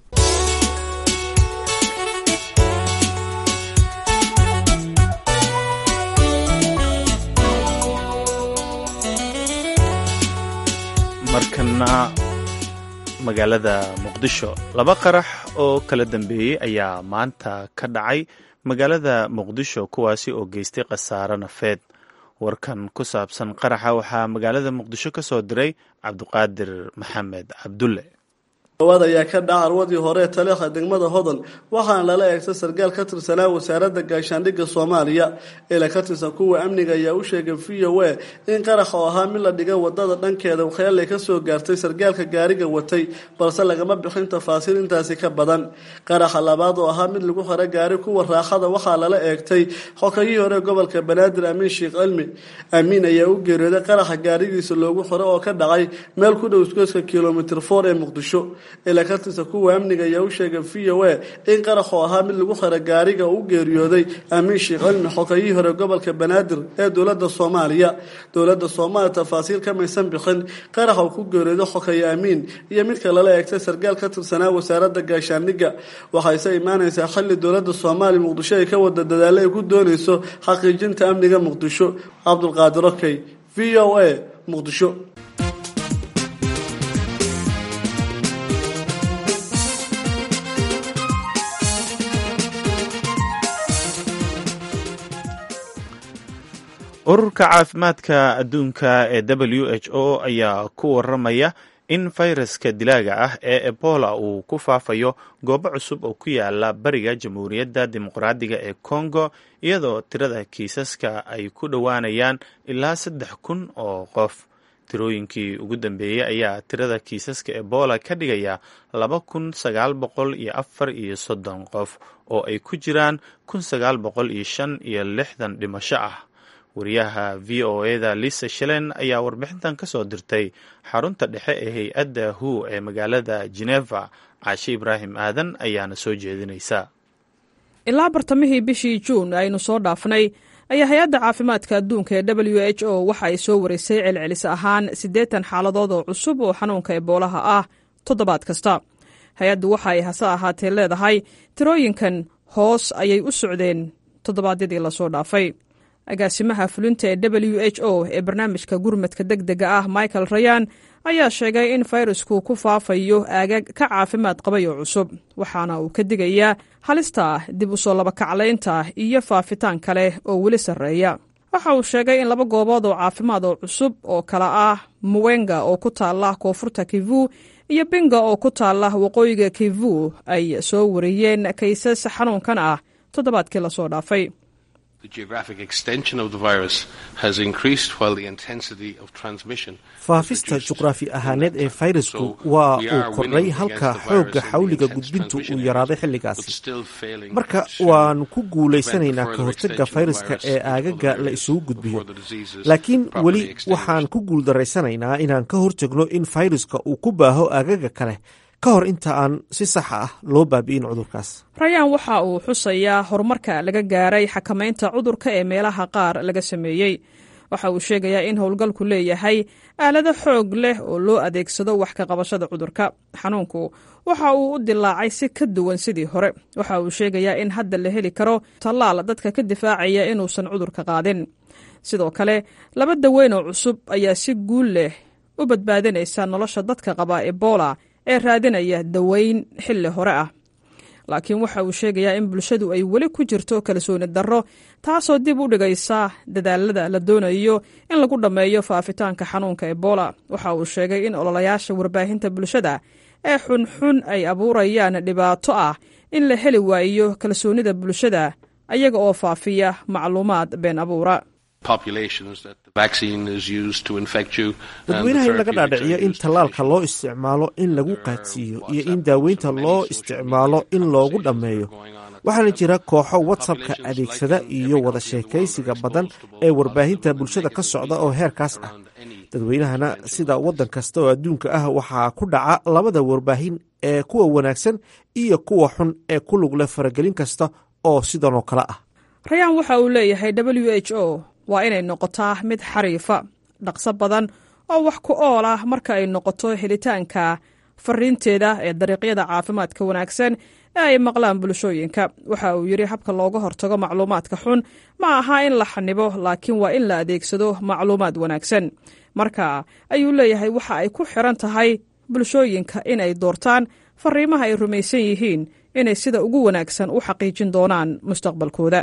markana magaalada muqdisho laba qarax oo kala dambeeyey ayaa maanta ka dhacay magaalada muqdisho kuwaasi oo geystay khasaare nafeed. warkan ku saabsan qaraxa waxaa magaalada muqdisho ka soo diray cabdiqaadir maxamed cabdulle. dhawaad ayaa ka dhaca arwadii hore ee taliyaha degmada hodan waxaana lala eegtay sarkaal ka tirsanaa wasaaradda gaashaandhigga soomaaliya. ila ka tirsan kuwa amniga ayaa u sheegay v o a in qarax oo ahaa mid la dhigay wadada dhankeeda waxyeelay ka soo gaartay sarkaalka gaariga watay, balse lagama bixin tafaasiil intaasi ka badan. qaraxa labaad oo ahaa mid lagu xiro gaari kuwa raaxada waxaa lala eegtay xogayihii hore gobolka banaadir amiin sheekh cilmi. amiin ayaa u geeriyooday qaraxa gaarigiisa loogu xiro oo ka dhacay meel ku dhow isgoyska kilomitir four ee muqdisho. ilaa ka tirsan kuwa amniga ayaa u sheegay v o a in qarax oo ahaa mid lagu xiro gaariga uu geeriyooday amiin sheekh cilmi xogayihii hore gobolka banaadir ee dowladda soomaaliya. dowladda soomaaliya tafaasiil kamaysan bixin qarax uu ku geeriyooday xogaye amiin iyo midka lala eegtay sarkaal ka tirsanaa wasaaradda gaashaandhigga. waxayse imaanaysaa xilli dowladda soomaaliya muqdisho ay ka wada dadaalo ay ku doonayso xaqiijinta amniga muqdisho. cabdulqaadir okey v o a muqdisho. ururka caafimaadka adduunka ee w h o ayaa ku waramaya in fayraska dilaaga ah ee ebola uu ku faafayo goobo cusub oo ku yaala bariga jamhuuriyadda dimuqraadiga ee congo, iyadoo tirada kiisaska ay ku dhowaanayaan ilaa saddex kun oo qof. tirooyinkii ugu dambeeyey ayaa tirada kiisaska ebola ka dhigaya laba kun sagaal boqol iyo afar iyo soddon qof oo ay ku jiraan kun sagaal boqol iyo shan iyo lixdan dhimasho ah. wariyaha v o eda lisa shalen ayaa warbixintan ka soo dirtay xarunta dhexe ee hay-adda hu ee magaalada geneva. caashe ibraahim aadan ayaana soo jeedinaysa. ilaa bartamihii bishii juun aynu soo dhaafnay ayaa hay-adda caafimaadka adduunka ee w h o waxa ay soo wareysay celcelis ahaan siddeetan xaaladood oo cusub oo xanuunka eboolaha ah toddobaad kasta. hay-addu waxa ay hase ahaatee leedahay tirooyinkan hoos ayay u socdeen toddobaadyadii lasoo dhaafay. agaasimaha fulinta ee w h o ee barnaamijka gurmadka deg dega ah michael rayan ayaa sheegay in fayrasku ku faafayo aagag ka caafimaad qabay oo cusub, waxaana uu ka digayaa halista dib u soo labakaclaynta iyo faafitaan kale oo weli sarreeya. waxa uu sheegay in laba goobood oo caafimaad oo cusub oo kala ah muwenga oo ku taalla koonfurta kivu iyo binga oo ku taalla waqooyiga kivu ay soo wariyeen kaysas xanuunkan ah toddobaadkii lasoo dhaafay. faafista juqraafi ahaaneed ee fayrasku waa uu kordhay halka xoogga xawliga gudbintu uu yaraaday xilligaasi. marka waannu ku guulaysanaynaa ka hortagga fayraska ee aagaga la isugu gudbiyo, laakiin weli waxaan ku guuldarraysanaynaa inaan ka hortagno in fayraska uu ku baaho aagaga kale ka hor inta aan si saxa ah loo baabi'in cudurkaas. rayaan waxa uu xusayaa horumarka laga gaaray xakamaynta cudurka ee meelaha qaar laga sameeyey. waxa uu sheegayaa in howlgalku leeyahay aalado xoog leh oo loo adeegsado wax ka qabashada cudurka. xanuunku waxa uu u dilaacay si ka duwan sidii hore. waxa uu sheegayaa in hadda la heli karo tallaal dadka ka difaacaya inuusan cudurka qaadin. sidoo kale laba daweyn oo cusub ayaa si guul leh u badbaadinaysa nolosha dadka qaba ebola ee raadinaya daweyn xilli hore ah. laakiin waxa uu sheegayaa in bulshadu ay weli ku jirto kalsooni darro, taasoo dib u dhigaysa dadaalada la doonayo in lagu dhammeeyo faafitaanka xanuunka ebola. waxa uu sheegay in ololayaasha warbaahinta bulshada ee xunxun ay abuurayaan dhibaato ah in la heli waayo kalsoonida bulshada ayaga oo faafiya macluumaad been abuura. dadweynaha in laga dhaadhiciyo in tallaalka loo isticmaalo in lagu qaadsiiyo iyo in daaweynta loo isticmaalo in loogu dhammeeyo. waxaana jira kooxo watsapka adeegsada iyo wada sheekaysiga badan ee warbaahinta bulshada ka socda oo heerkaas ah. dadweynahana sida waddan kasta oo adduunka ah waxaa ku dhaca labada warbaahin ee kuwa wanaagsan iyo kuwa xun ee ku lug leh faragelin kasta oo sidan oo kale ah. rayaan waxa uu leeyahay w h o waa inay noqotaa mid xariifa, dhaqso badan oo wax ku ool ah marka ay noqoto helitaanka fariinteeda ee dariiqyada caafimaadka wanaagsan ee ay maqlaan bulshooyinka. waxa uu yidhi habka looga hortago macluumaadka xun ma aha in la xanibo, laakiin waa in la adeegsado macluumaad wanaagsan. marka ayuu leeyahay waxa ay ku xiran tahay bulshooyinka in ay doortaan fariimaha ay rumaysan yihiin inay sida ugu wanaagsan u xaqiijin doonaan mustaqbalkooda.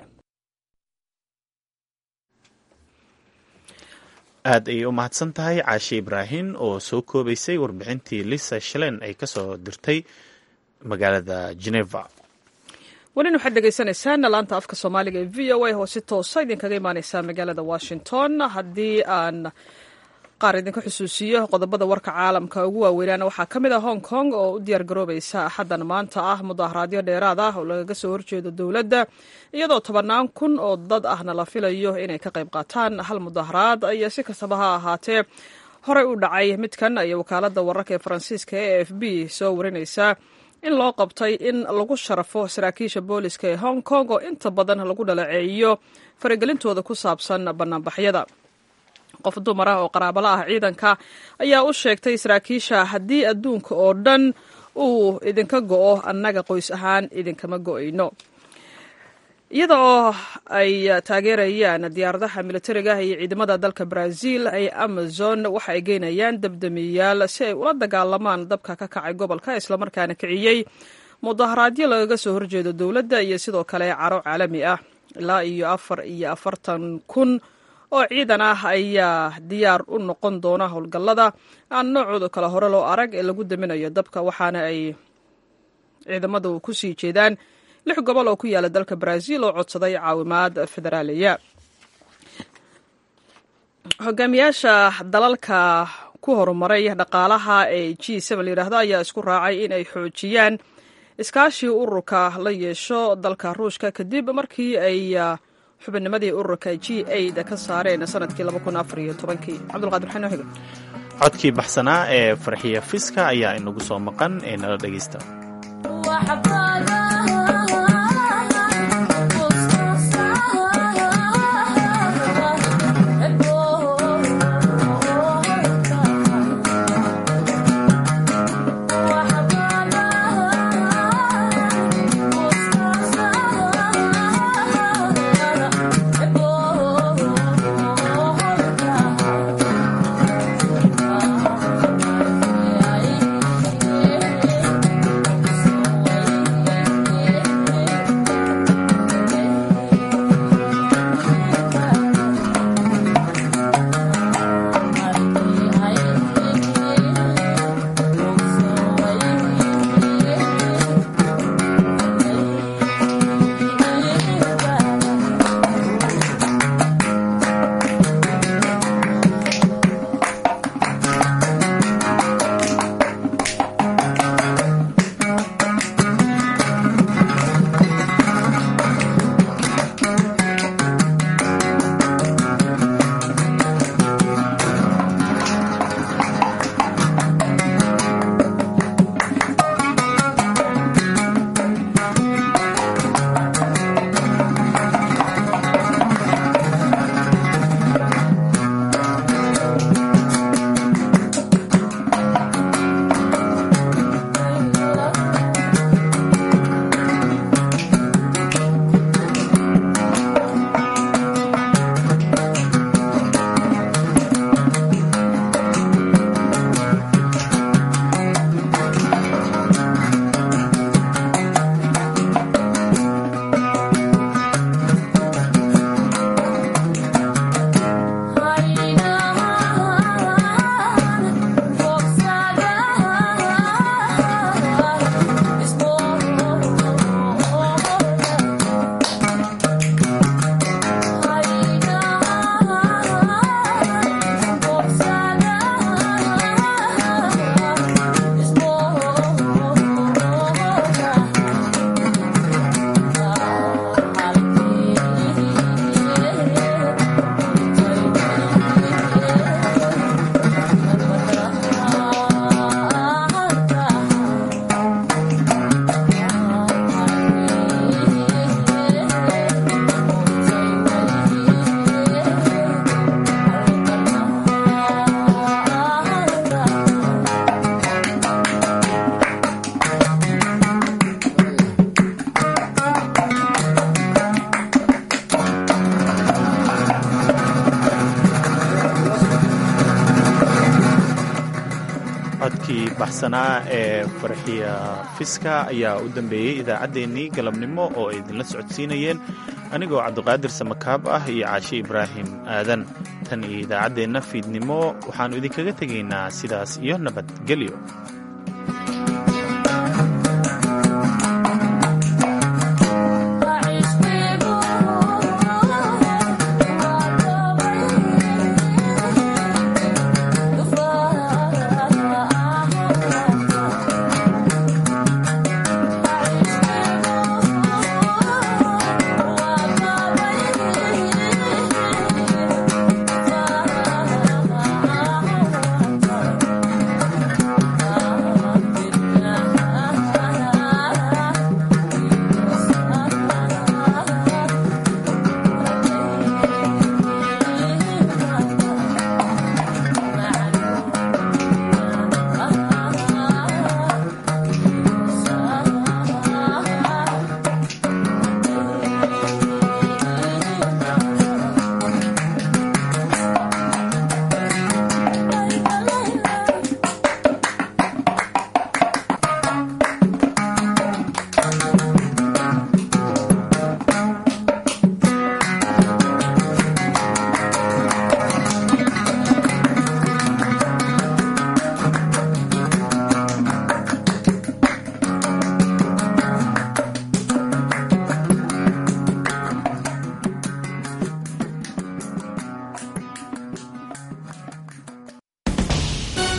aad ayay u mahadsan tahay caashe ibraahim oo soo koobaysay warbixintii lisa shalen ay ka soo dirtay magaalada geneva. welina waxaad dhegaysanaysaan laanta afka soomaaliga ee v o a oo si toosa idinkaga imaaneysa magaalada washington. haddii aan qaar idinka xusuusiyo qodobada warka caalamka ugu waaweynaana waxaa ka mid ah hong kong oo u diyaar garoobaysa axaddan maanta ah mudaharaadyo dheeraad ah oo lagaga soo horjeedo dowladda, iyadoo tobannaan kun oo dad ahna la filayo inay ka qayb qaataan hal mudaharaad ayaa si kastaba ha ahaatee horey u dhacay. midkan ayaa wakaaladda wararka ee faransiiska ee a f b soo warinaysaa in loo qabtay in lagu sharafo saraakiisha booliska ee hong kong oo inta badan lagu dhaleeceeyo faragelintooda ku saabsan bannaanbaxyada. qof dumar ah oo qaraabala ah ciidanka ayaa u sheegtay saraakiisha haddii adduunka oo dhan uu idinka go'o annaga qoys ahaan idinkama go'ayno. iyada oo ay taageerayaan diyaaradaha militariga iyo ciidamada dalka Brazil ay Amazon waxa ay geynayaan dabdamiyaal si ay ula dagaalamaan dabka ka kacay gobolka islamarkaana kiciyey mudaharaadyo lagaga soo horjeedo dowladda iyo sidoo kale caro caalami ah. ilaa iyo afar iyo afartan kun oo ciidan ah ayaa diyaar u noqon doona howlgallada aan noocooda kale hore loo arag ee lagu daminayo dabka, waxaana ay ciidamadu ku sii jeedaan lix gobol oo ku yaala dalka Brazil oo codsaday caawimaad federaaliya. hogaamiyaasha dalalka ku horumaray dhaqaalaha ee G seven layidhaahdo ayaa isku raacay in ay xoojiyaan iskaashi ururka la yeesho dalka ruushka kadib markii ay xubinnimadii ururka G eight ka saareen sanadkii laba kun afar iyo tobankii. Cabdulqaadir xano xiga codkii baxsanaa ee farxiya fiska ayaa inagu soo maqan ee nala dhegeysta. codkii baxsanaa ee farxiya fiska ayaa u dambeeyey idaacaddeenii galabnimo oo ay idinla socodsiinayeen anigoo cabdiqaadir samakaab ah iyo caashe ibraahim aadan. tan iyo idaacaddeenna fiidnimo waxaannu idinkaga tegaynaa sidaas iyo nabadgelyo.